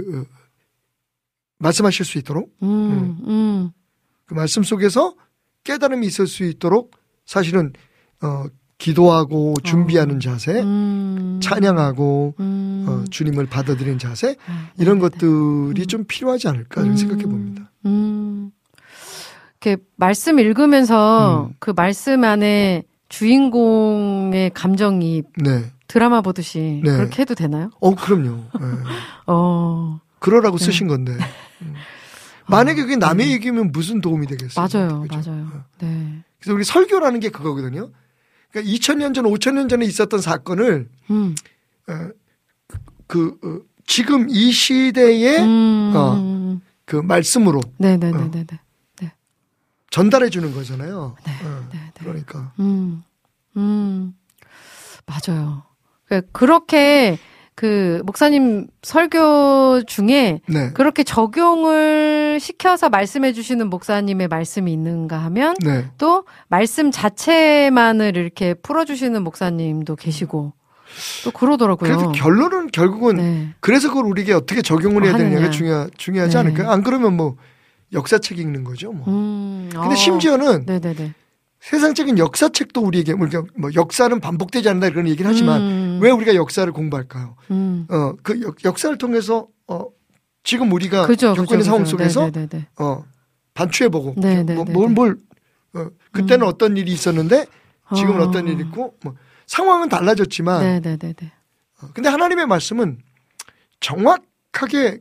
말씀하실 수 있도록 그 말씀 속에서 깨달음이 있을 수 있도록 사실은 기도하고 준비하는 자세, 찬양하고 주님을 받아들이는 자세 이런 것들이 좀 필요하지 않을까 생각해 봅니다. 이렇게 말씀 읽으면서 그 말씀 안에 주인공의 감정이 네. 드라마 보듯이 네. 그렇게 해도 되나요? 그럼요. 네. 그러라고 쓰신 건데. 만약에 그게 남의 얘기면 무슨 도움이 되겠어요? 맞아요. 그렇죠? 맞아요. 네. 그래서 우리 설교라는 게 그거거든요. 그러니까 2000년 전, 5000년 전에 있었던 사건을 지금 이 시대의 그 말씀으로 네네네네. 전달해 주는 거잖아요. 네. 그러니까. 맞아요. 그렇게 그 목사님 설교 중에 네. 그렇게 적용을 시켜서 말씀해 주시는 목사님의 말씀이 있는가 하면 네. 또 말씀 자체만을 이렇게 풀어주시는 목사님도 계시고 또 그러더라고요. 그래서 결론은 결국은 그래서 그걸 우리에게 어떻게 적용을 해야 되느냐가 중요하지 않을까요? 안 그러면 뭐 역사책 읽는 거죠. 뭐. 근데 심지어는 세상적인 역사책도 우리에게 뭐 역사는 반복되지 않는다 그런 얘기를 하지만 왜 우리가 역사를 공부할까요? 그 역사를 통해서 지금 우리가 겪고 있는 상황 속에서 반추해보고 그때는 어떤 일이 있었는데 지금은 어떤 일이 있고 뭐 상황은 달라졌지만 근데 하나님의 말씀은 정확하게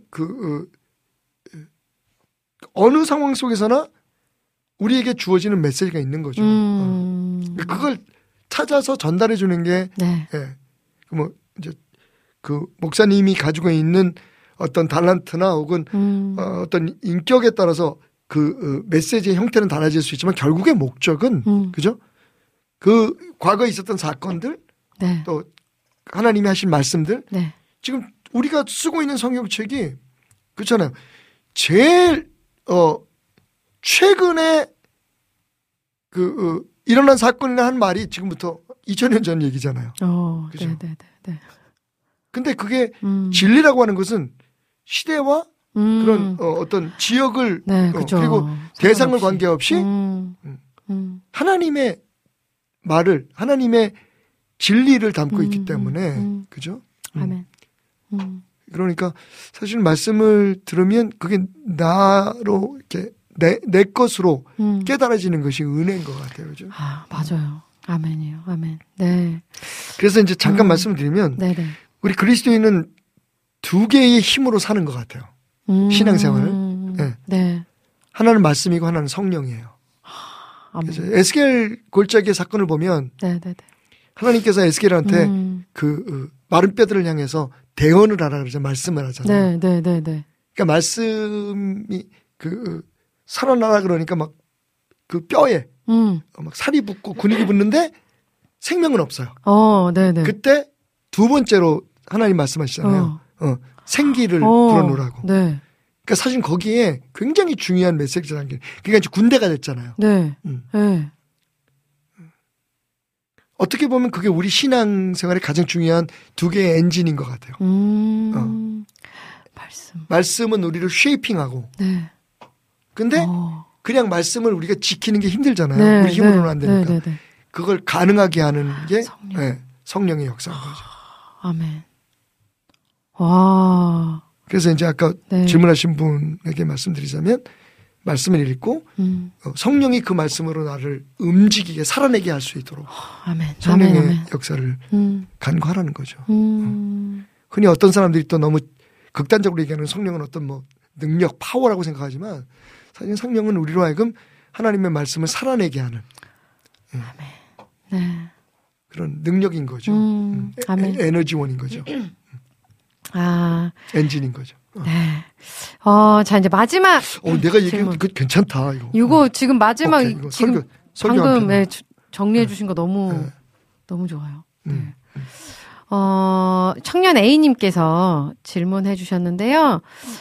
어느 상황 속에서나 우리에게 주어지는 메시지가 있는 거죠. 그걸 찾아서 전달해 주는 게, 뭐, 이제, 그, 목사님이 가지고 있는 어떤 달란트나 혹은, 어떤 인격에 따라서 그 메시지의 형태는 달라질 수 있지만 결국의 목적은, 그죠? 그 과거에 있었던 사건들, 또 하나님이 하신 말씀들, 지금 우리가 쓰고 있는 성경책이, 그렇잖아요. 제일, 최근에 일어난 사건이나 한 말이 지금부터 2000년 전 얘기잖아요. 그죠? 근데 그게 진리라고 하는 것은 시대와 그런 어떤 지역을 그리고 대상을 관계없이 하나님의 말을 하나님의 진리를 담고 있기 때문에 그죠? 아멘. 그러니까 사실 말씀을 들으면 그게 나로 이렇게 내 것으로 깨달아지는 것이 은혜인 것 같아요. 그죠? 맞아요. 아멘이요. 아멘. 네. 그래서 이제 잠깐 말씀을 드리면 우리 그리스도인은 두 개의 힘으로 사는 것 같아요. 신앙생활을. 하나는 말씀이고 하나는 성령이에요. 그래서 에스겔 골짜기의 사건을 보면 하나님께서 에스겔한테 마른 뼈들을 향해서 대언을 하라 그러죠. 말씀을 하잖아요. 그러니까 말씀이 살아나라 그러니까 막 그 뼈에 막 살이 붙고 근육이 붙는데 생명은 없어요. 그때 두 번째로 하나님 말씀하시잖아요. 생기를 불어넣으라고. 그러니까 사실 거기에 굉장히 중요한 메시지라는 게 그러니까 이제 군대가 됐잖아요. 어떻게 보면 그게 우리 신앙생활의 가장 중요한 두 개의 엔진인 것 같아요. 말씀은 우리를 쉐이핑하고. 근데 그냥 말씀을 우리가 지키는 게 힘들잖아요. 우리 힘으로는 안 되니까. 그걸 가능하게 하는 게 성령의 역사인 거죠. 아멘. 와. 그래서 이제 아까 질문하신 분에게 말씀드리자면 말씀을 읽고 성령이 그 말씀으로 나를 움직이게 살아내게 할 수 있도록 성령의 역사를 간구하라는 거죠. 흔히 어떤 사람들이 또 너무 극단적으로 얘기하는 성령은 어떤 뭐 능력, 파워라고 생각하지만 사실 성령은 우리로 하여금 하나님의 말씀을 살아내게 하는 그런 능력인 거죠. 에너지원인 거죠. 엔진인 거죠. 자, 이제 마지막. 내가 얘기한 거 괜찮다, 이거 지금 마지막, 이거 지금 방금 정리해 주신 거 너무 좋아요. 청년 A님께서 질문해 주셨는데요.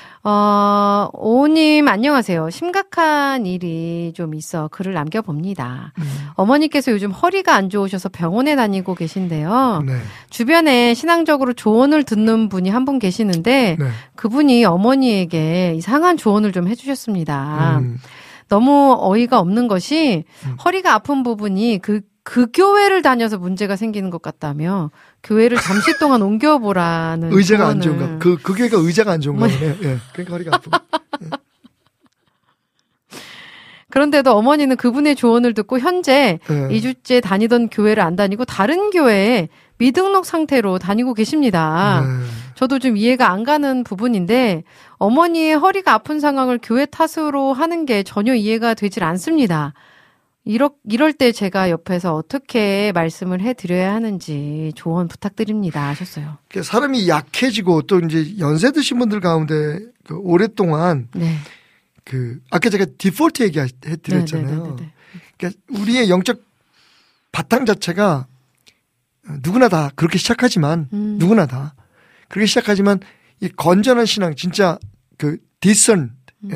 오님 안녕하세요. 심각한 일이 좀 있어 글을 남겨봅니다. 어머니께서 요즘 허리가 안 좋으셔서 병원에 다니고 계신데요. 네. 주변에 신앙적으로 조언을 듣는 분이 한 분 계시는데 네. 그분이 어머니에게 이상한 조언을 좀 해주셨습니다. 너무 어이가 없는 것이 허리가 아픈 부분이 그 교회를 다녀서 문제가 생기는 것 같다며 교회를 잠시 동안 옮겨보라는 의자가 안 좋은가? 그 교회가 의자가 안 좋은가 보네. 예. 그러니까 허리가 아프고. 예. 그런데도 어머니는 그분의 조언을 듣고 현재 2주째 다니던 교회를 안 다니고 다른 교회에 미등록 상태로 다니고 계십니다. 저도 좀 이해가 안 가는 부분인데 어머니의 허리가 아픈 상황을 교회 탓으로 하는 게 전혀 이해가 되질 않습니다. 이럴 때 제가 옆에서 어떻게 말씀을 해드려야 하는지 조언 부탁드립니다 하셨어요. 사람이 약해지고 또 이제 연세 드신 분들 가운데 오랫동안 네. 아까 제가 디폴트 얘기해드렸잖아요. 그러니까 우리의 영적 바탕 자체가 누구나 다 그렇게 시작하지만 누구나 다 그렇게 시작하지만 이 건전한 신앙 진짜 디선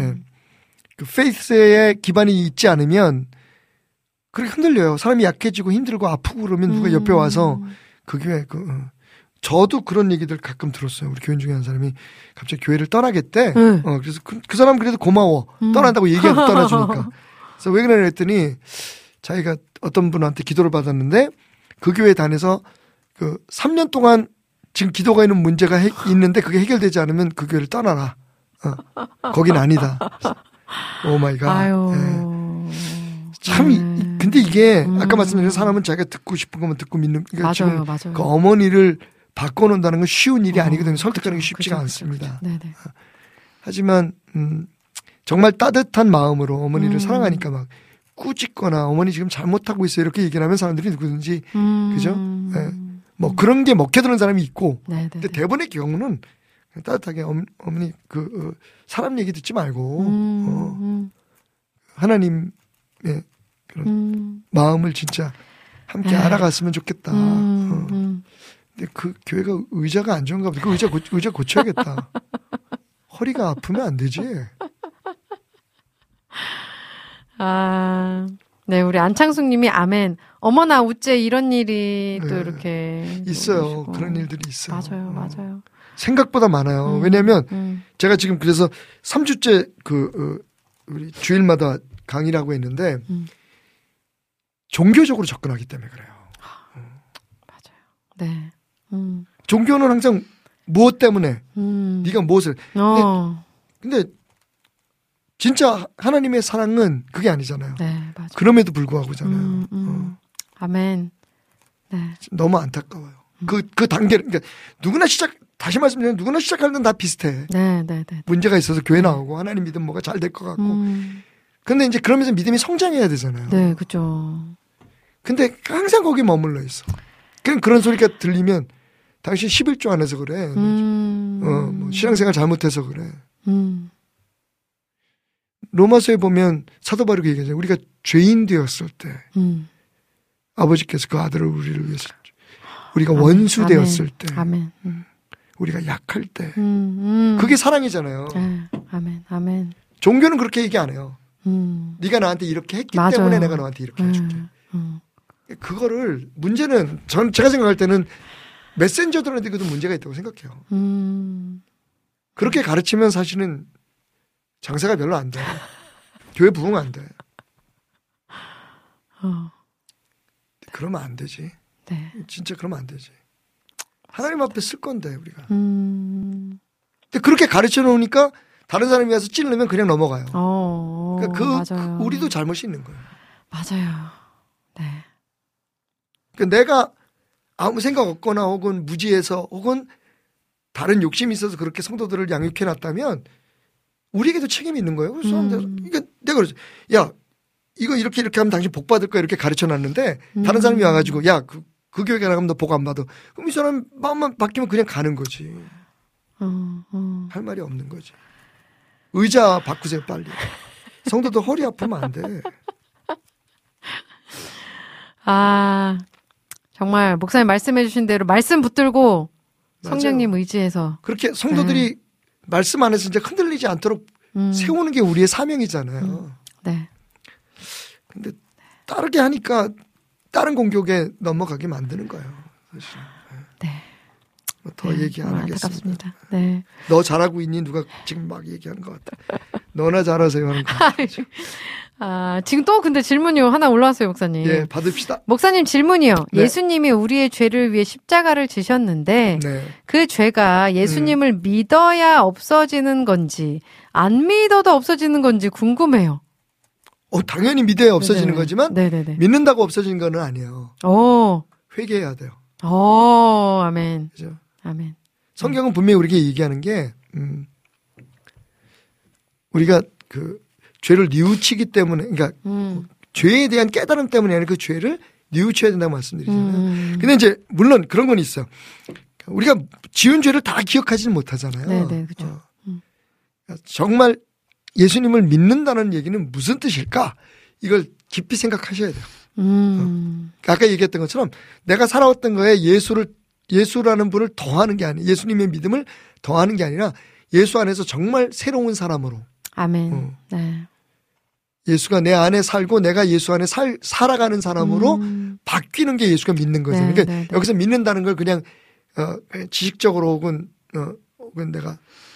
페이스에 기반이 있지 않으면 그렇게 흔들려요. 사람이 약해지고 힘들고 아프고 그러면 누가 옆에 와서 그 교회 저도 그런 얘기들 가끔 들었어요. 우리 교인 중에 한 사람이 갑자기 교회를 떠나겠대. 그래서 그 사람 그래도 고마워. 떠난다고 얘기하고 떠나주니까. 그래서 왜 그러냐 했더니 자기가 어떤 분한테 기도를 받았는데 그 교회에 다녀서 3년 동안 지금 기도가 있는 문제가 있는데 그게 해결되지 않으면 그 교회를 떠나라. 거긴 아니다. 오 마이 갓. 참, 근데 이게 아까 말씀드린 사람은 자기가 듣고 싶은 것만 듣고 믿는. 그러니까 맞아요. 그 어머니를 바꿔놓는다는 건 쉬운 일이 아니거든요. 설득하는 게 쉽지가 않습니다. 네네. 하지만 정말 따뜻한 마음으로 어머니를 사랑하니까 막 꾸짖거나 어머니 지금 잘못하고 있어요 이렇게 얘기를 하면 사람들이 누구든지 그죠? 네. 뭐 그런 게 먹혀드는 사람이 있고 근데 대부분의 경우는 그냥 따뜻하게 어머니 사람 얘기 듣지 말고 하나님의 그런 마음을 진짜 함께 알아갔으면 좋겠다. 근데 그 교회가 의자가 안 좋은가 보다. 그 의자 고쳐야겠다. 허리가 아프면 안 되지. 네, 우리 안창숙 님이 아멘. 어머나, 어째 이런 일이 또 이렇게. 있어요. 오시고. 그런 일들이 있어요. 맞아요. 생각보다 많아요. 왜냐면, 제가 지금 그래서 3주째 우리 주일마다 강의를 하고 있는데, 종교적으로 접근하기 때문에 그래요. 맞아요. 네. 종교는 항상 무엇 때문에, 네가 무엇을. 근데 진짜 하나님의 사랑은 그게 아니잖아요. 네, 맞아요. 그럼에도 불구하고잖아요. 아멘. 네. 너무 안타까워요. 그 단계를, 그러니까 다시 말씀드리면 누구나 시작할 땐 다 비슷해. 네. 문제가 있어서 교회 나오고 하나님 믿으면 뭐가 잘 될 것 같고. 근데 이제 그러면서 믿음이 성장해야 되잖아요. 네, 그죠. 근데 항상 거기 머물러 있어. 그런 소리가 들리면 당신 11조 안 해서 그래. 뭐 신앙생활 잘못해서 그래. 로마서에 보면 사도 바울이 얘기하잖아요. 우리가 죄인 되었을 때 아버지께서 그 아들을 우리를 위해서 우리가 원수 되었을 때 우리가 약할 때 그게 사랑이잖아요. 아멘. 종교는 그렇게 얘기 안 해요. 네가 나한테 이렇게 했기 맞아요. 때문에 내가 너한테 이렇게 해줄게. 그거를 문제는 제가 생각할 때는 메신저들한테도 문제가 있다고 생각해요. 그렇게 가르치면 사실은 장사가 별로 안 돼. 교회 부흥 안 돼. 그러면 안 되지. 네. 진짜 그러면 안 되지. 하나님 앞에 쓸 건데 우리가. 근데 그렇게 가르쳐 놓으니까 다른 사람이 와서 찔르면 그냥 넘어가요. 그러니까 우리도 잘못이 있는 거예요. 맞아요. 네. 그러니까 내가 아무 생각 없거나 혹은 무지해서 혹은 다른 욕심이 있어서 그렇게 성도들을 양육해 놨다면 우리에게도 책임이 있는 거예요. 그래서 그러니까 내가 그러죠. 야, 이거 이렇게 하면 당신 복 받을 거야 이렇게 가르쳐 놨는데 다른 사람이 와가지고 야, 그 교회 나가면 너 복 안 받아. 그럼 이 사람 마음만 바뀌면 그냥 가는 거지. 할 말이 없는 거지. 의자 바꾸세요 빨리. 성도들 허리 아프면 안 돼. 정말 목사님 말씀해 주신 대로 말씀 붙들고 성령님 의지해서 그렇게 성도들이 말씀 안에서 이제 흔들리지 않도록 세우는 게 우리의 사명이잖아요. 네. 근데 따르게 하니까 다른 공격에 넘어가게 만드는 거예요. 사실. 네. 더 얘기 안 하겠습니다. 안타깝습니다. 네. 너 잘하고 있니? 누가 지금 막 얘기하는 것 같다. 너나 잘하세요 하는 거. 지금 또 근데 질문이 하나 올라왔어요, 목사님. 예, 받읍시다. 목사님 질문이요. 네. 예수님이 우리의 죄를 위해 십자가를 지셨는데 그 죄가 예수님을 믿어야 없어지는 건지 안 믿어도 없어지는 건지 궁금해요. 당연히 믿어야 없어지는 거지만 믿는다고 없어지는 건 아니에요. 회개해야 돼요. 아멘. 그죠? 아멘. 성경은 분명히 우리에게 얘기하는 게 우리가 그 죄를 뉘우치기 때문에, 그러니까 죄에 대한 깨달음 때문에 아니라 그 죄를 뉘우쳐야 된다고 말씀드리잖아요. 근데 이제 물론 그런 건 있어요. 우리가 지은 죄를 다 기억하지는 못하잖아요. 네네, 그렇죠. 정말 예수님을 믿는다는 얘기는 무슨 뜻일까? 이걸 깊이 생각하셔야 돼요. 아까 얘기했던 것처럼 내가 살아왔던 거에 예수라는 분을 더하는 게 아니에요. 예수님의 믿음을 더하는 게 아니라 예수 안에서 정말 새로운 사람으로. 아멘. 네. 예수가 내 안에 살고 내가 예수 안에 살아가는 사람으로 바뀌는 게 예수가 믿는 거죠. 네, 그러니까 여기서 믿는다는 걸 그냥 지식적으로 혹은 내가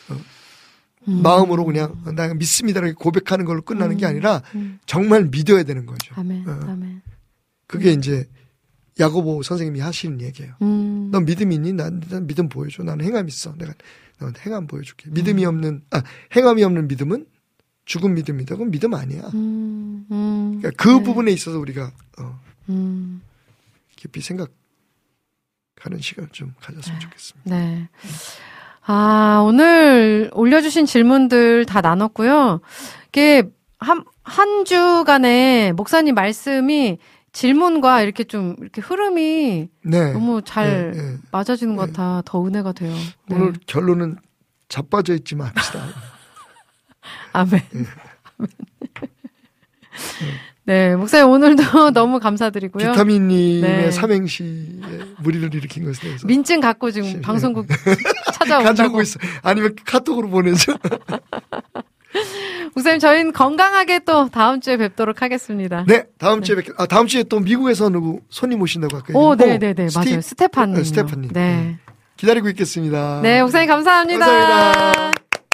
마음으로 그냥 내가 믿습니다라고 고백하는 걸로 끝나는 게 아니라 정말 믿어야 되는 거죠. 아멘. 아멘. 그게 이제 야고보 선생님이 하시는 얘기예요. 너 믿음 있니? 난 믿음 보여줘. 나는 행함 있어. 내가 너한테 행함 보여줄게. 행함이 없는 믿음은 죽은 믿음이다. 그건 믿음 아니야. 그러니까 그 부분에 있어서 우리가 깊이 생각하는 시간을 좀 가졌으면 좋겠습니다. 네. 오늘 올려주신 질문들 다 나눴고요. 이게 한 주간에 목사님 말씀이 질문과 이렇게 좀 이렇게 흐름이 너무 잘 맞아지는 것 같아 더 은혜가 돼요. 오늘 결론은 자빠져 있지 맙시다. 아멘. 네, 목사님 오늘도 너무 감사드리고요. 비타민님의 삼행시에 무리를 일으킨 것에 대해서 민증 갖고 지금 방송국 찾아온다고. 가지고 있어. 아니면 카톡으로 보내죠. 목사님 저희는 건강하게 또 다음 주에 뵙도록 하겠습니다. 네, 다음 주에 또 미국에서 누구 손님 오신다고 할까요? 네네네 맞아요. 스테파님. 스테파님. 네. 기다리고 있겠습니다. 네, 목사님 감사합니다. 감사합니다.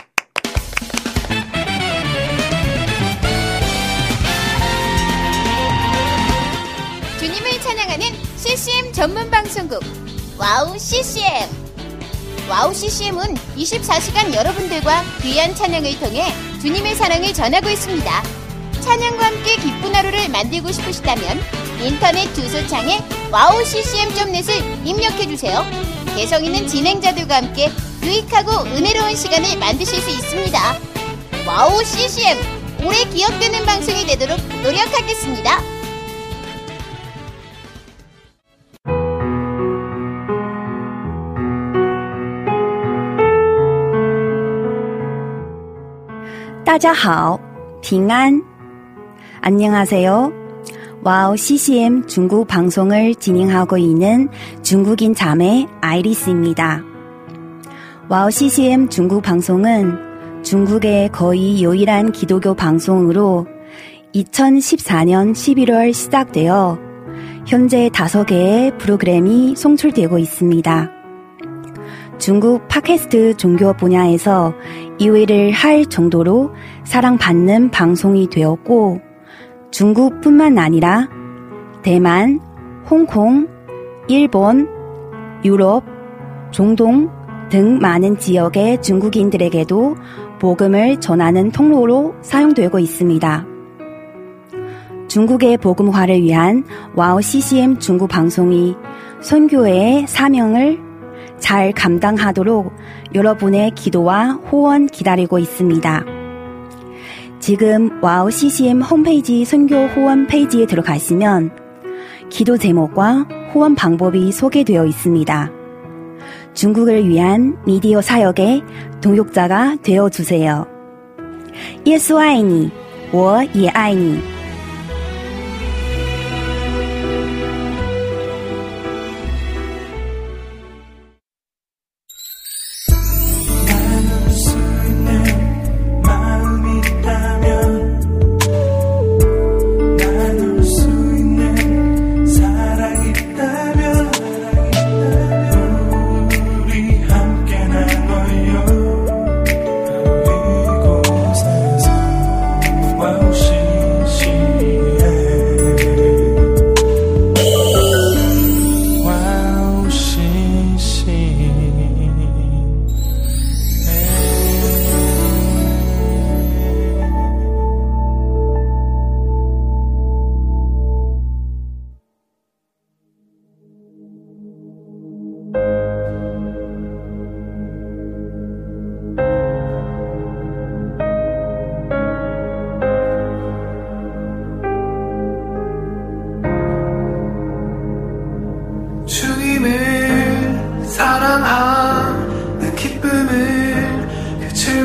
주님을 찬양하는 CCM 전문 방송국 와우 CCM. 와우 CCM은 24시간 여러분들과 귀한 찬양을 통해 주님의 사랑을 전하고 있습니다. 찬양과 함께 기쁜 하루를 만들고 싶으시다면 인터넷 주소창에 wowccm.net을 입력해주세요. 개성 있는 진행자들과 함께 유익하고 은혜로운 시간을 만드실 수 있습니다. 와우 CCM, 오래 기억되는 방송이 되도록 노력하겠습니다. 다자하오, 빙안. 안녕하세요. 와우 CCM 중국 방송을 진행하고 있는 중국인 자매 아이리스입니다. 와우 CCM 중국 방송은 중국의 거의 유일한 기독교 방송으로 2014년 11월 시작되어 현재 5개의 프로그램이 송출되고 있습니다. 중국 팟캐스트 종교 분야에서 2위를 할 정도로 사랑받는 방송이 되었고 중국뿐만 아니라 대만, 홍콩, 일본, 유럽, 중동 등 많은 지역의 중국인들에게도 복음을 전하는 통로로 사용되고 있습니다. 중국의 복음화를 위한 와우 CCM 중국 방송이 선교회의 사명을 잘 감당하도록 여러분의 기도와 후원 기다리고 있습니다. 지금 와우 CCM 홈페이지 선교 후원 페이지에 들어가시면 기도 제목과 후원 방법이 소개되어 있습니다. 중국을 위한 미디어 사역의 동역자가 되어주세요. 예수爱你,我也爱你.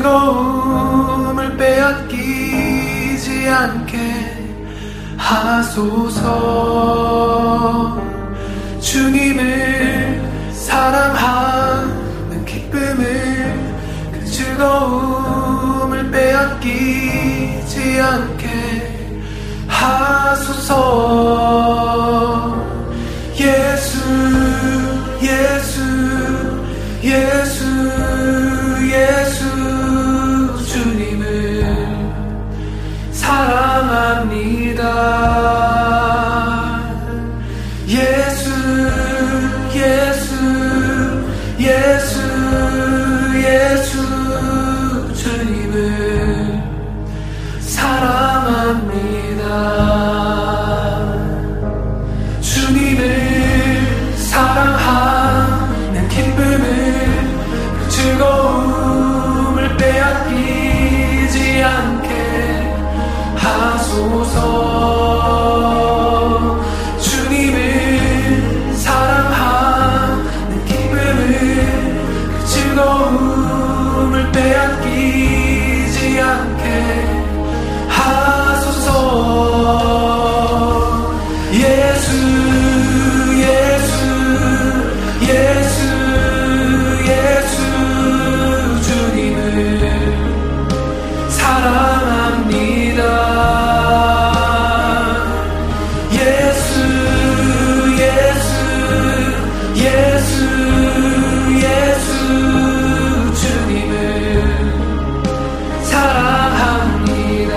즐거움을 빼앗기지 않게 하소서. 주님을 사랑하는 기쁨을, 그 즐거움을 빼앗기지 않게 하소서. 예수 예수 예수 예수 주님을 사랑합니다. 예수 예수 예수 예수 주님을 사랑합니다. 주님을 사랑하는 기쁨을, 그 즐거움을 빼앗기지 않게 하소서. 주님을 사랑하는 기쁨을, 그 즐거움을 빼앗기지 않게 하소서. 예수 예수 예수 예수 주님을 사랑합니다. 예수 예수 예수 예수 주님을 사랑합니다.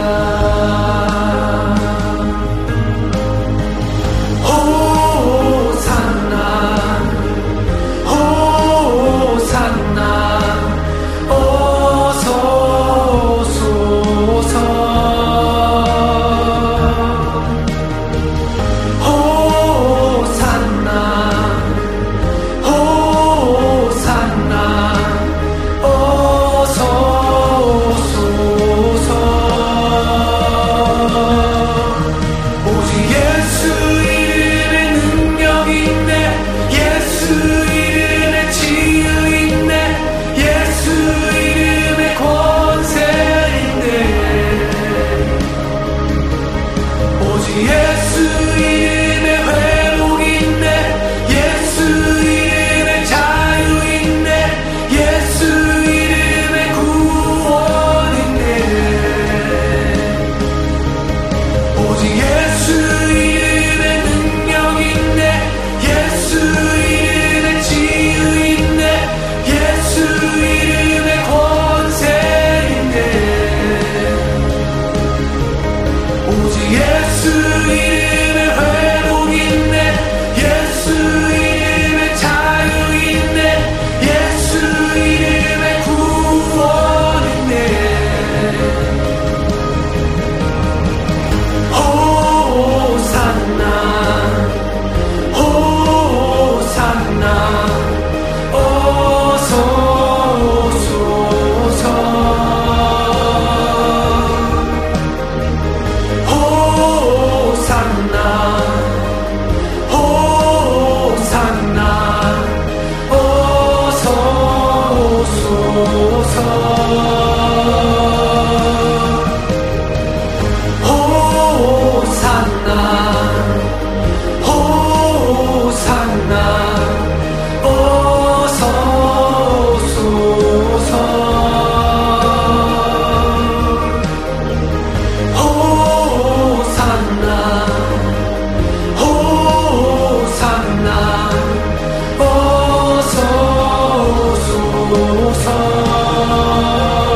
호산나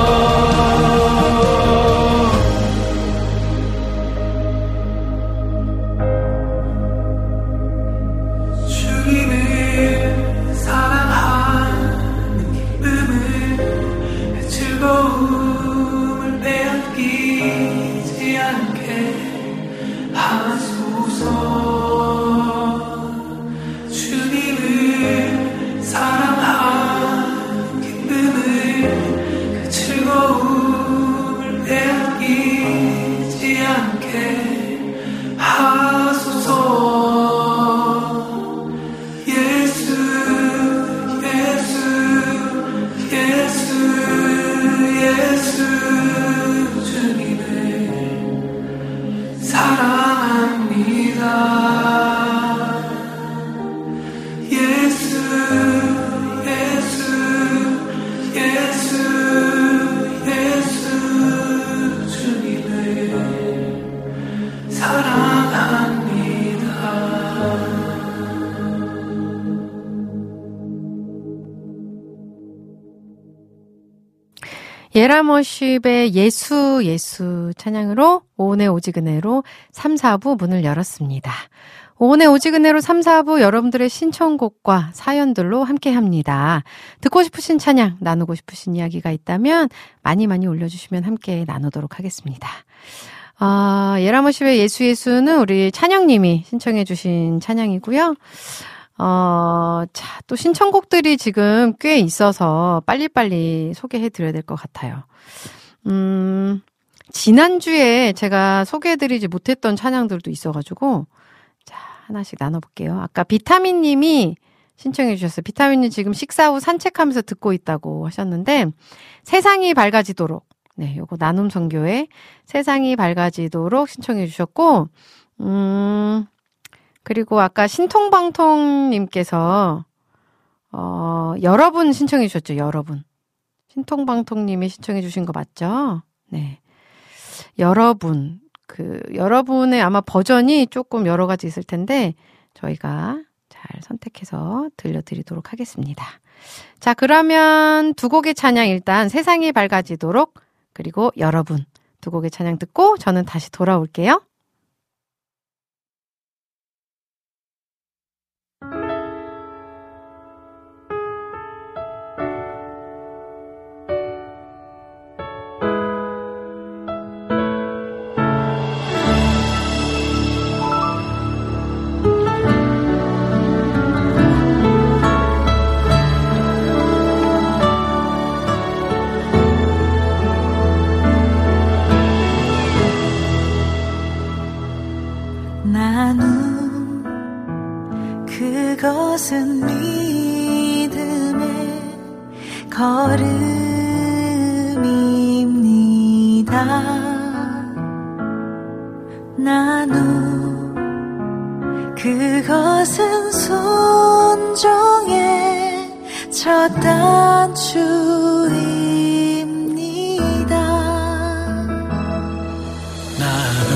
예라머십의 예수 찬양으로 오은의 오직 은혜로 3, 4부 문을 열었습니다. 오은의 오직 은혜로 3, 4부 여러분들의 신청곡과 사연들로 함께합니다. 듣고 싶으신 찬양, 나누고 싶으신 이야기가 있다면 많이 올려주시면 함께 나누도록 하겠습니다. 예라머십의 예수는 우리 찬영님이 신청해 주신 찬양이고요. 또 신청곡들이 지금 꽤 있어서 빨리빨리 소개해 드려야 될 것 같아요. 지난주에 제가 소개해 드리지 못했던 찬양들도 있어가지고, 자, 하나씩 나눠볼게요. 아까 비타민님이 신청해 주셨어요. 비타민님 지금 식사 후 산책하면서 듣고 있다고 하셨는데, 세상이 밝아지도록, 네, 요거 나눔 선교회 세상이 밝아지도록 신청해 주셨고, 그리고 아까 신통방통님께서 여러분 신청해 주셨죠. 여러분. 신통방통님이 신청해 주신 거 맞죠? 네. 여러분. 여러분의 아마 버전이 조금 여러 가지 있을 텐데 저희가 잘 선택해서 들려드리도록 하겠습니다. 자, 그러면 두 곡의 찬양 일단 세상이 밝아지도록 그리고 여러분 두 곡의 찬양 듣고 저는 다시 돌아올게요. 그것은 믿음의 걸음입니다. 나누 그것은 순종의 첫 단추입니다. 나누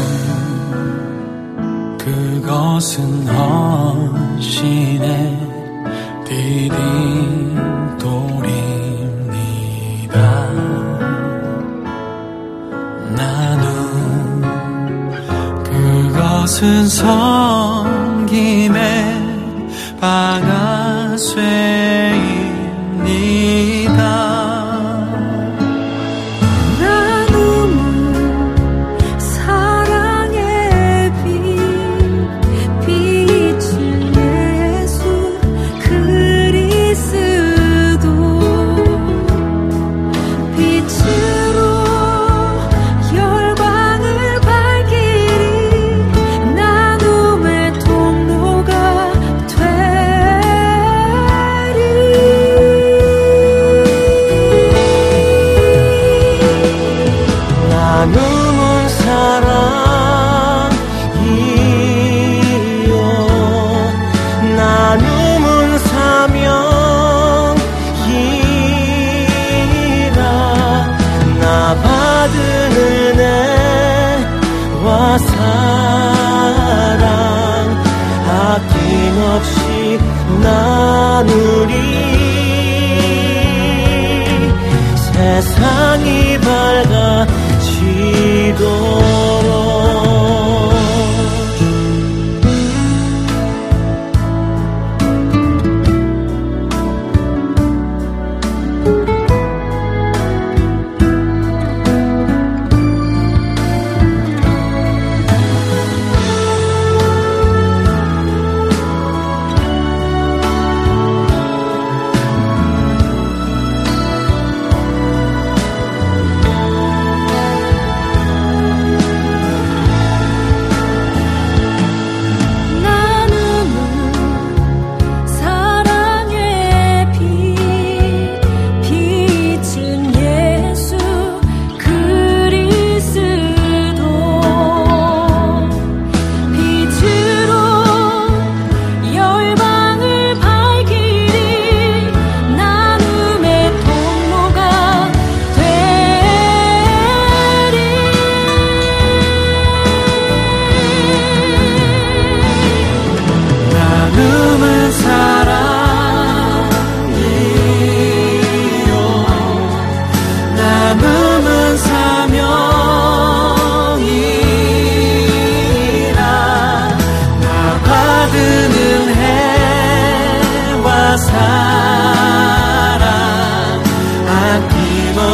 그것은 신의 디딤돌입니다. 나누 그것은 섬김의 방아쇠입니다. 열광을 밝히리 나눔의 통로가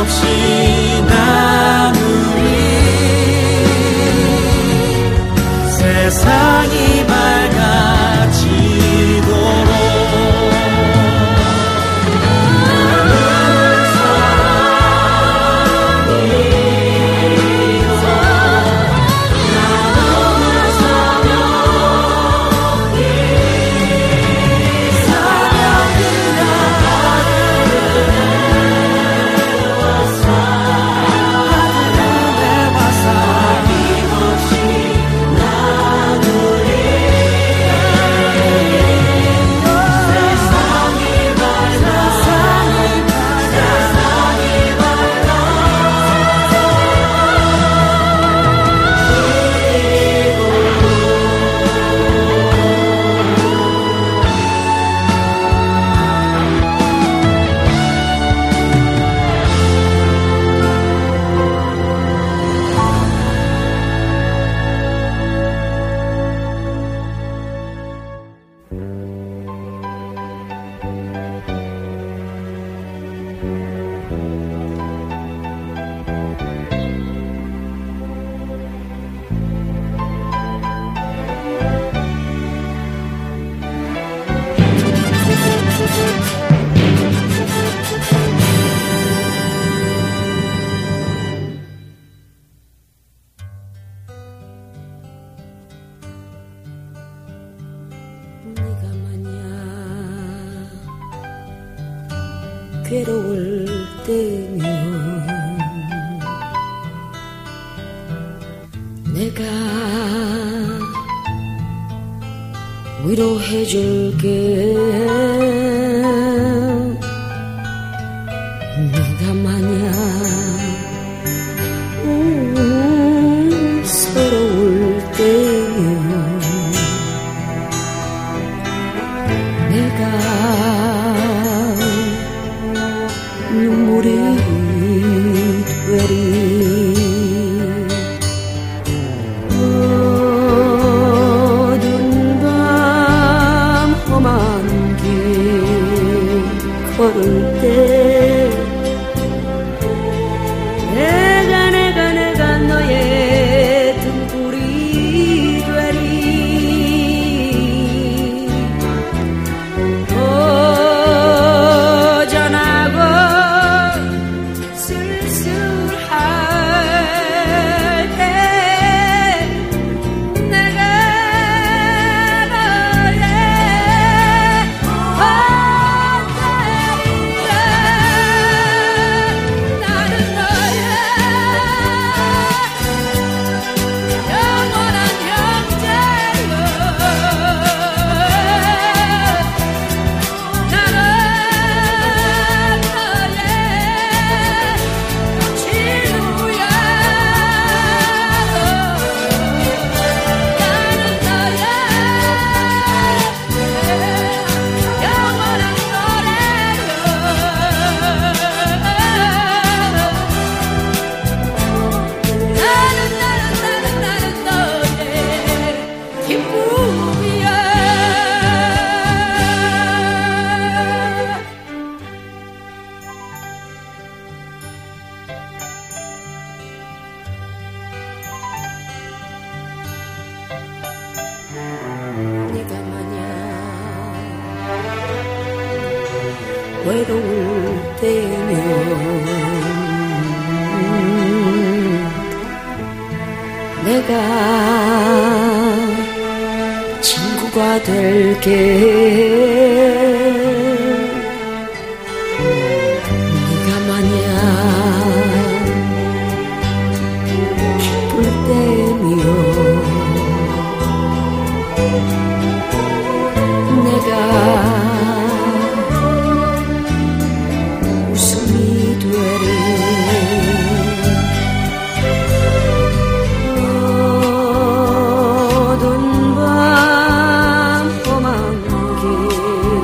힘없이 나누리 세상이 밝아지도록 괴로울 때면 내가 위로해줄게. 네가 만약 서러울 때면 내가 눈물이 되리. 어두운 밤 험한 길 걸을 때 내가 너의 등불이 되리. 외로울 때면 내가 친구가 될게. 네가 만약 기쁠 때면 내가 웃음이 되리. 어두운 밤 험한 길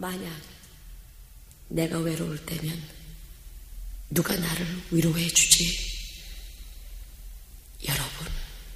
만약 내가 외로울 때면 누가 나를 위로해 주지? 여러분.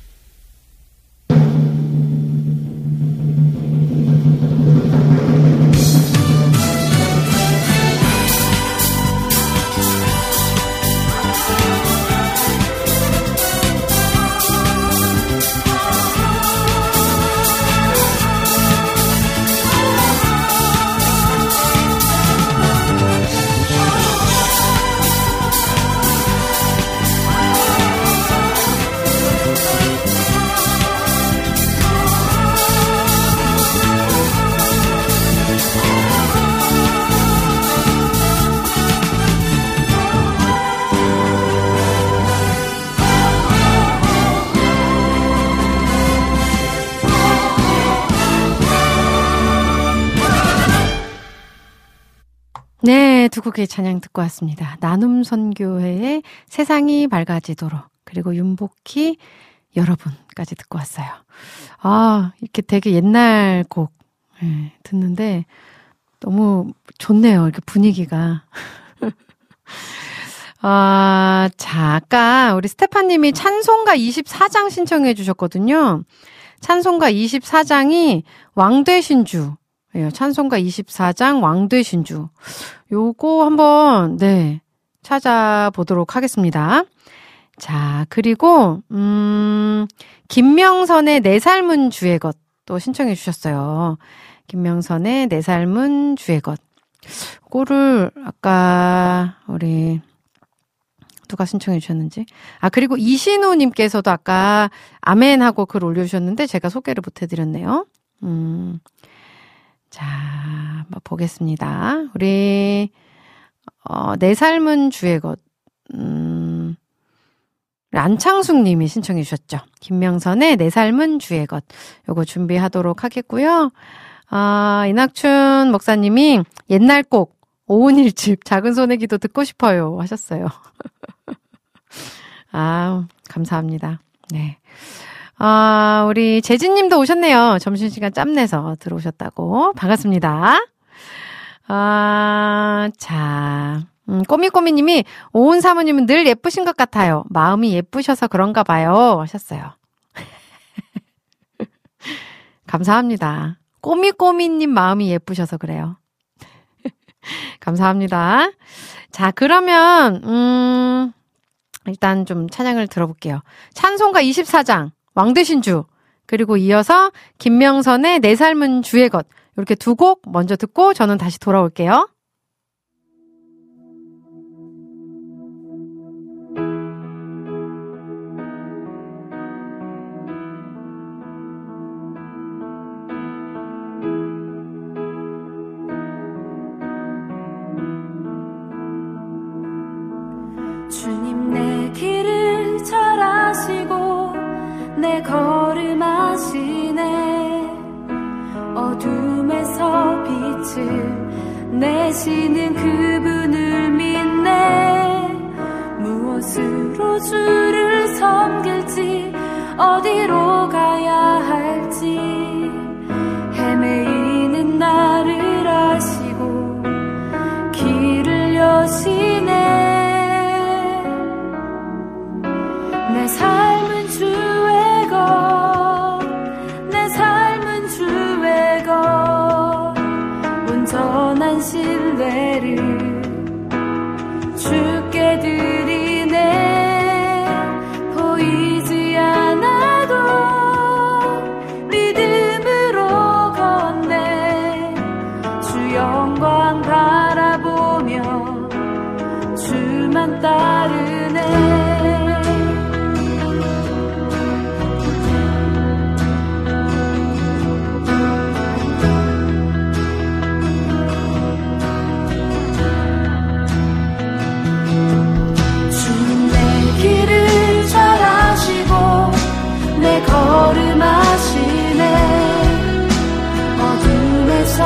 네, 두 곡의 찬양 듣고 왔습니다. 나눔선교회의 세상이 밝아지도록, 그리고 윤복희 여러분까지 듣고 왔어요. 아, 이렇게 되게 옛날 곡 듣는데 너무 좋네요. 이렇게 분위기가. 자, 아까 우리 스테파님이 찬송가 24장 신청해 주셨거든요. 찬송가 24장이 왕되신 주. 찬송가 24장 왕되신 주. 요거 한번, 찾아보도록 하겠습니다. 자, 그리고, 김명선의 내 삶은 주의 것 또 신청해 주셨어요. 김명선의 내 삶은 주의 것. 요거를 아까 우리 누가 신청해 주셨는지. 그리고 이신우님께서도 아까 아멘 하고 글 올려주셨는데 제가 소개를 못 해드렸네요. 자, 한번 보겠습니다. 우리, 내 삶은 주의 것. 안창숙 님이 신청해 주셨죠. 김명선의 내 삶은 주의 것. 요거 준비하도록 하겠고요. 이낙춘 목사님이 옛날 곡, 오은일집, 작은 손의 기도 듣고 싶어요. 하셨어요. 감사합니다. 네. 우리 재진님도 오셨네요. 점심시간 짬내서 들어오셨다고. 반갑습니다. 자, 꼬미꼬미님이 오은 사모님은 늘 예쁘신 것 같아요. 마음이 예쁘셔서 그런가 봐요. 하셨어요. 감사합니다. 꼬미꼬미님 마음이 예쁘셔서 그래요. 감사합니다. 자, 그러면 일단 좀 찬양을 들어볼게요. 찬송가 24장 왕되신 주, 그리고 이어서 김명선의 내 삶은 주의 것, 이렇게 두 곡 먼저 듣고 저는 다시 돌아올게요. 주님 내 길을 잘 아시고 내 걸음 아시네. 어둠에서 빛을 내시는 그분을 믿네. 무엇으로 주를 섬길지 어디로 가야 할지 헤매이는 나를 아시고 길을 여시네. 내 삶은 주의 것, 내 삶은 주의 것, 온전한 신뢰를 주께 드리네. 보이지 않아도 믿음으로 걷네. 주 영광 바라보며 주만 따르네. 내 걸음 아시네. 어둠에서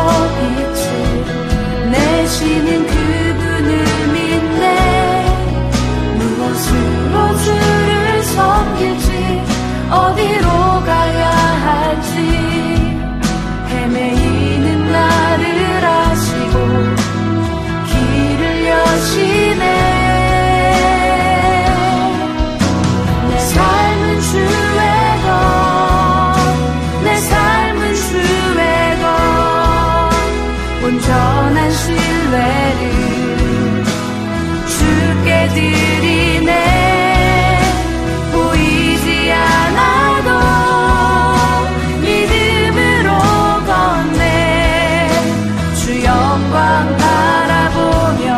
빛을 내시는 그분을 믿네. 무엇을 온전한 신뢰를 주께 드리네. 보이지 않아도 믿음으로 걷네. 주 영광 바라보며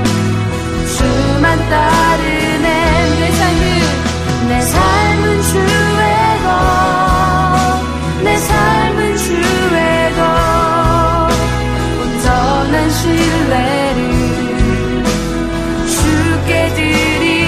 주만 따르네. 내 삶은 주의 것, 내 삶은 주의 것. 온전한 신뢰를 주께 드리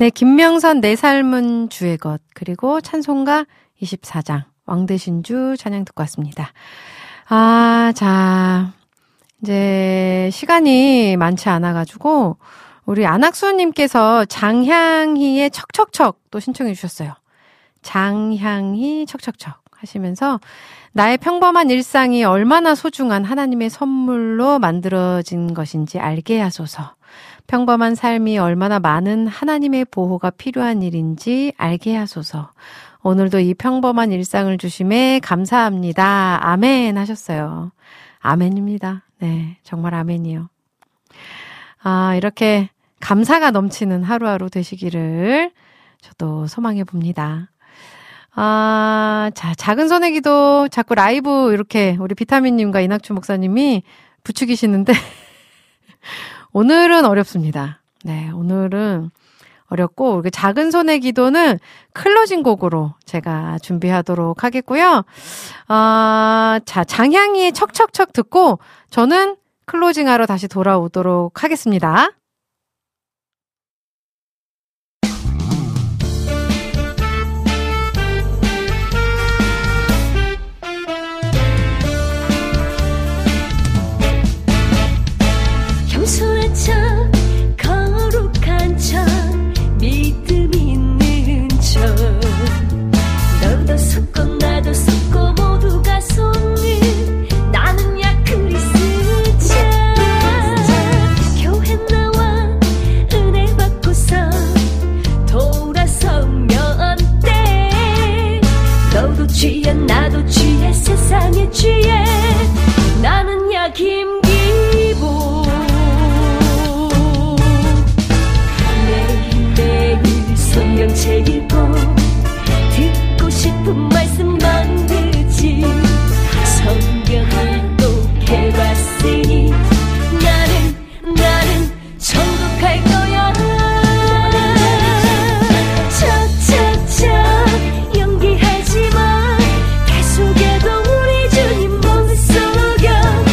김명선 내 삶은 주의 것, 그리고 찬송가 24장 왕대신주 찬양 듣고 왔습니다. 자, 이제 시간이 많지 않아가지고 우리 안학수님께서 장향희의 척척척 또 신청해 주셨어요. 장향희 척척척 하시면서 나의 평범한 일상이 얼마나 소중한 하나님의 선물로 만들어진 것인지 알게 하소서. 평범한 삶이 얼마나 많은 하나님의 보호가 필요한 일인지 알게 하소서. 오늘도 이 평범한 일상을 주심에 감사합니다. 아멘 하셨어요. 아멘입니다. 네, 정말 아멘이요. 이렇게 감사가 넘치는 하루하루 되시기를 저도 소망해 봅니다. 자, 작은 손의 기도 자꾸 라이브 이렇게 우리 비타민님과 이낙춘 목사님이 부추기시는데 오늘은 어렵습니다. 네, 오늘은 어렵고 작은 손의 기도는 클로징 곡으로 제가 준비하도록 하겠고요. 자, 장향이의 척척척 듣고 저는 클로징하러 다시 돌아오도록 하겠습니다. 겸손한 척 거룩한 척 믿음 있는 척 너도 속고 나도 속고 모두가 속는 나는 야 크리스찬 교회 나와 은혜 받고서 돌아서면 돼 너도 취해 나도 취해 세상에 취해 나는 야 김기보 성경책 읽고 듣고 싶은 말씀 만들지 성경을 또 해봤으니 나는 천국할 거야 차차차 연기하지마 계속해도 우리 주님 못 속여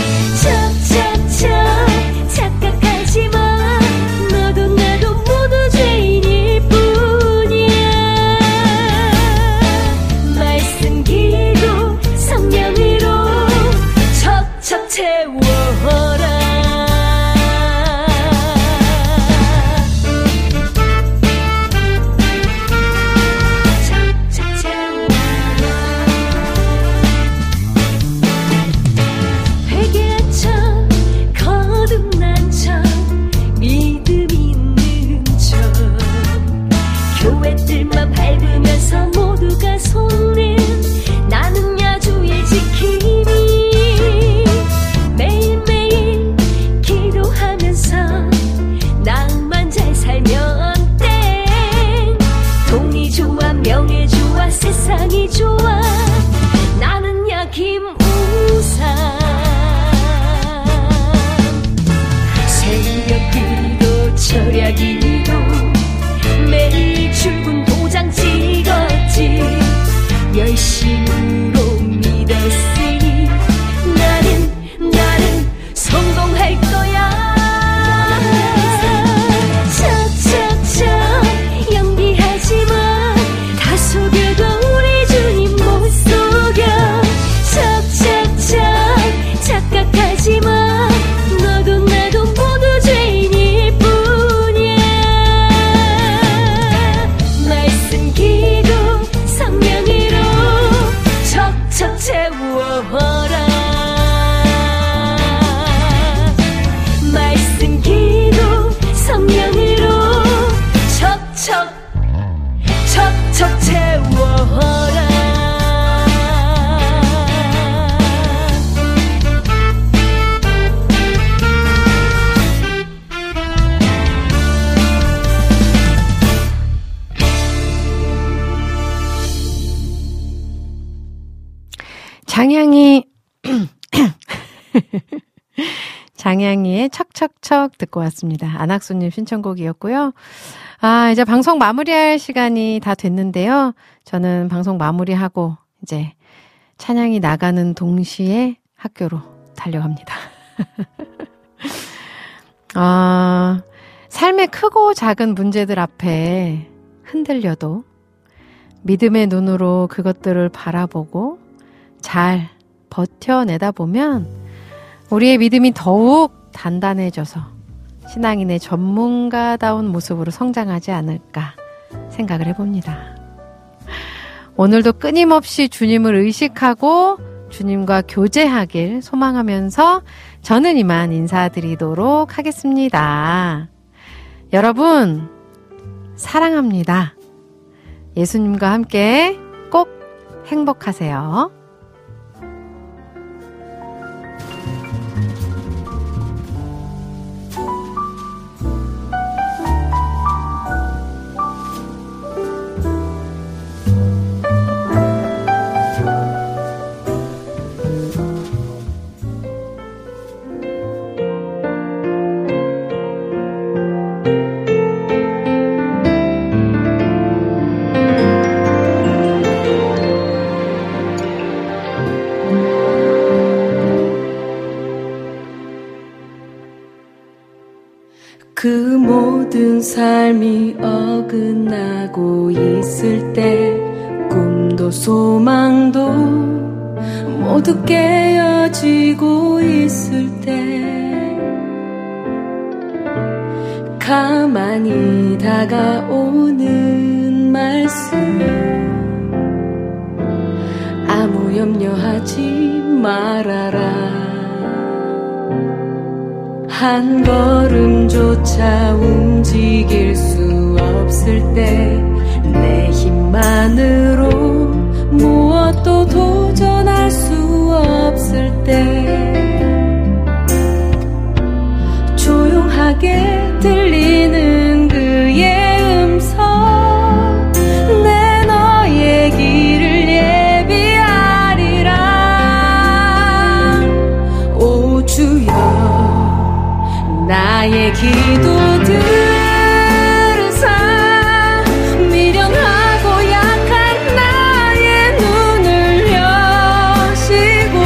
차차차 착각하지마 너도 나도 모두 죄인일 뿐 채워라 착착 채워라 회개한 척 거듭난 척 믿음 있는 척 교회들만 밟으면서 모두가 속는 나는 야주의 지킴이 매일매일 기도하면서 나만 잘 살면 땡 돈이 좋아 명예 좋아 세상이 좋아 나는 야 김우상 새벽 기도 철야 기도 매일 출근 도장 찍었지 열심으로 믿었으니 나는 성공할 거야 차차차 연기하지마 다 속여도 우리 주님 못 속여 차차차 착각하지마 너도 나도 모두 죄인일 뿐이야 말씀 기도 성령으로 척척 채워라 말씀 기도 성령으로 척척 채워라 장향이의 척척척 듣고 왔습니다. 안학수님 신청곡이었고요. 이제 방송 마무리할 시간이 다 됐는데요. 저는 방송 마무리하고 이제 찬양이 나가는 동시에 학교로 달려갑니다. 삶의 크고 작은 문제들 앞에 흔들려도 믿음의 눈으로 그것들을 바라보고 잘 버텨내다 보면 우리의 믿음이 더욱 단단해져서 신앙인의 전문가다운 모습으로 성장하지 않을까 생각을 해봅니다. 오늘도 끊임없이 주님을 의식하고 주님과 교제하길 소망하면서 저는 이만 인사드리도록 하겠습니다. 여러분, 사랑합니다. 예수님과 함께 꼭 행복하세요. 그 모든 삶이 어긋나고 있을 때 꿈도 소망도 모두 깨어지고 있을 때 가만히 다가오는 말씀이 아무 염려하지 말아라. 한 걸음조차 움직일 수 없을 때 내 힘만으로 무엇도 도전할 수 없을 때 조용하게 들리는 그의 음성 내 너의 길을 예비하리라. 오 주여 나의 기도 들으사 미련하고 약한 나의 눈을 여시고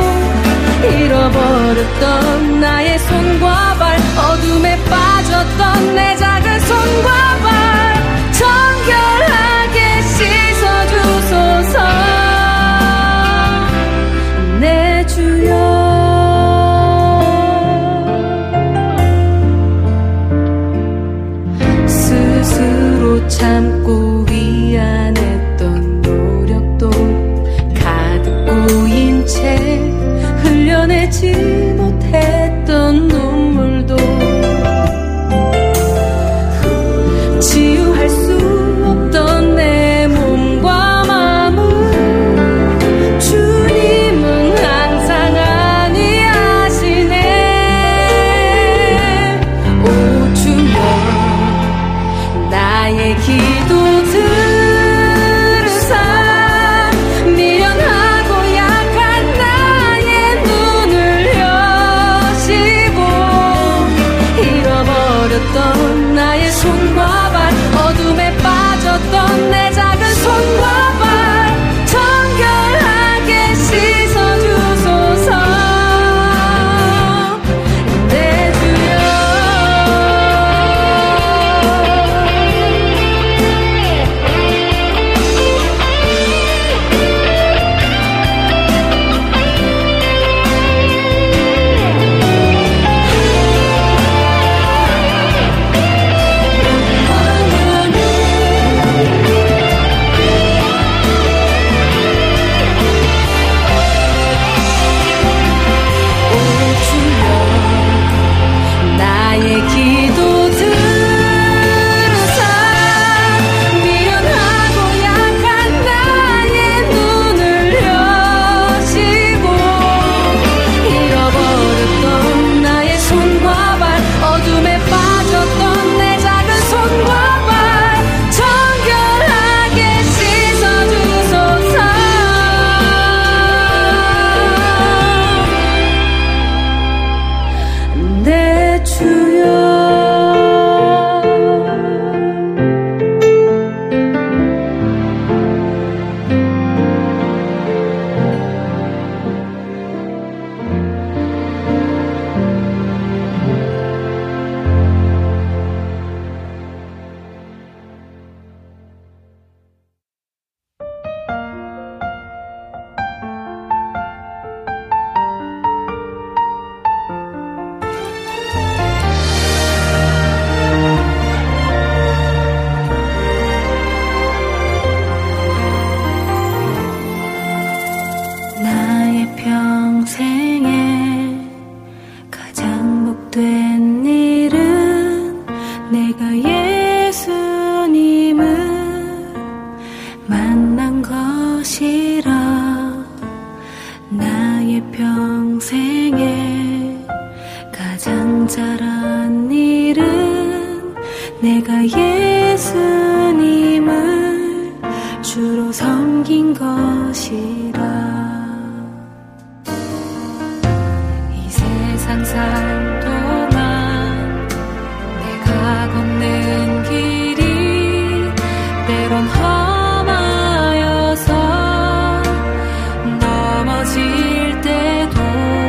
잃어버렸던 나의 손과 발 어둠에 빠졌던 내 작은 손과 발 정결하게 씻어주소서. 내 주여 참고 위안했던 노력도 가득 고인 채 흘려내지 못했던 눈물도 치유할 수 없던 내 몸과 마음을 주님은 항상 안위하시네. 오 주여 나의 기도 들으사 미련하고 약한 나의 눈을 여시고 잃어버렸던 나의 손과 발 어둠에 빠졌던 내 작은 손과 발 정결하게 씻어주소서. 내 주여 내가 예수님을 주로 섬긴 것이라. 이 세상 살 동안 내가 걷는 길이 때론 험하여서 넘어질 때도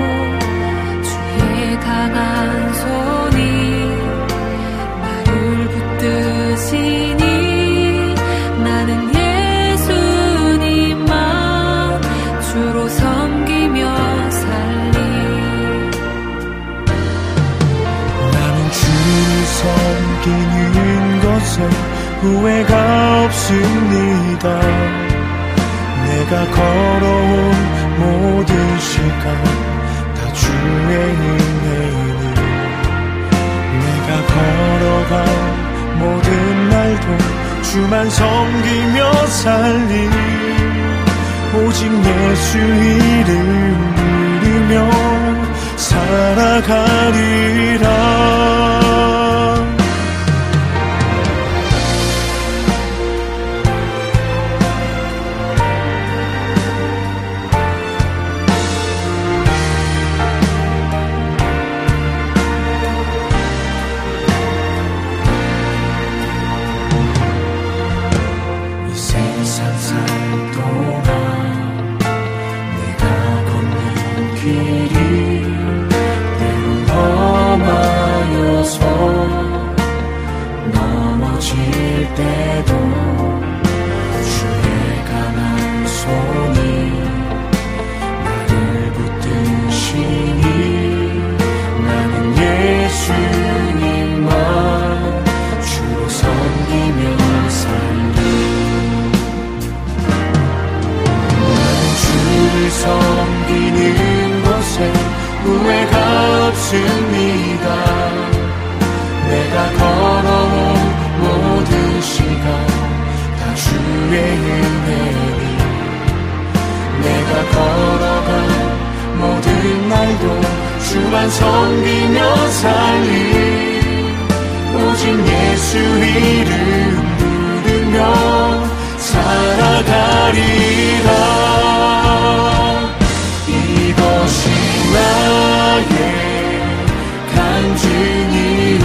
주의 강한 손이 나를 붙드시니 나는 예수님만 주로 섬기며 살리. 나는 주를 섬기는 것에 후회가 없습니다. 내가 걸어온 모든 시간 다 주의 은혜니 내가 걸어간 모든 날도 주만 섬기며 살리. 오직 예수 이름 부르며 살아가리라. 때도 주의 강한 손이 나를 붙드시니 나는 예수님만 주로 섬기며 살리. 나는 주를 섬기는 것에 후회가 없습니다. 내가 걸어온 모든 시간 다 주의 은혜니 내가 걸어간 모든 날도 주만 섬기며 살리. 오직 예수 이름 부르며 살아가리라. 이것이 나의 간증이요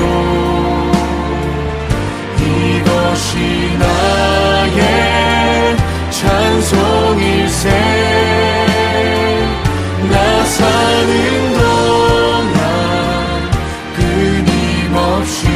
이것이 나의 찬송일세. 나 사는 동안 끊임없이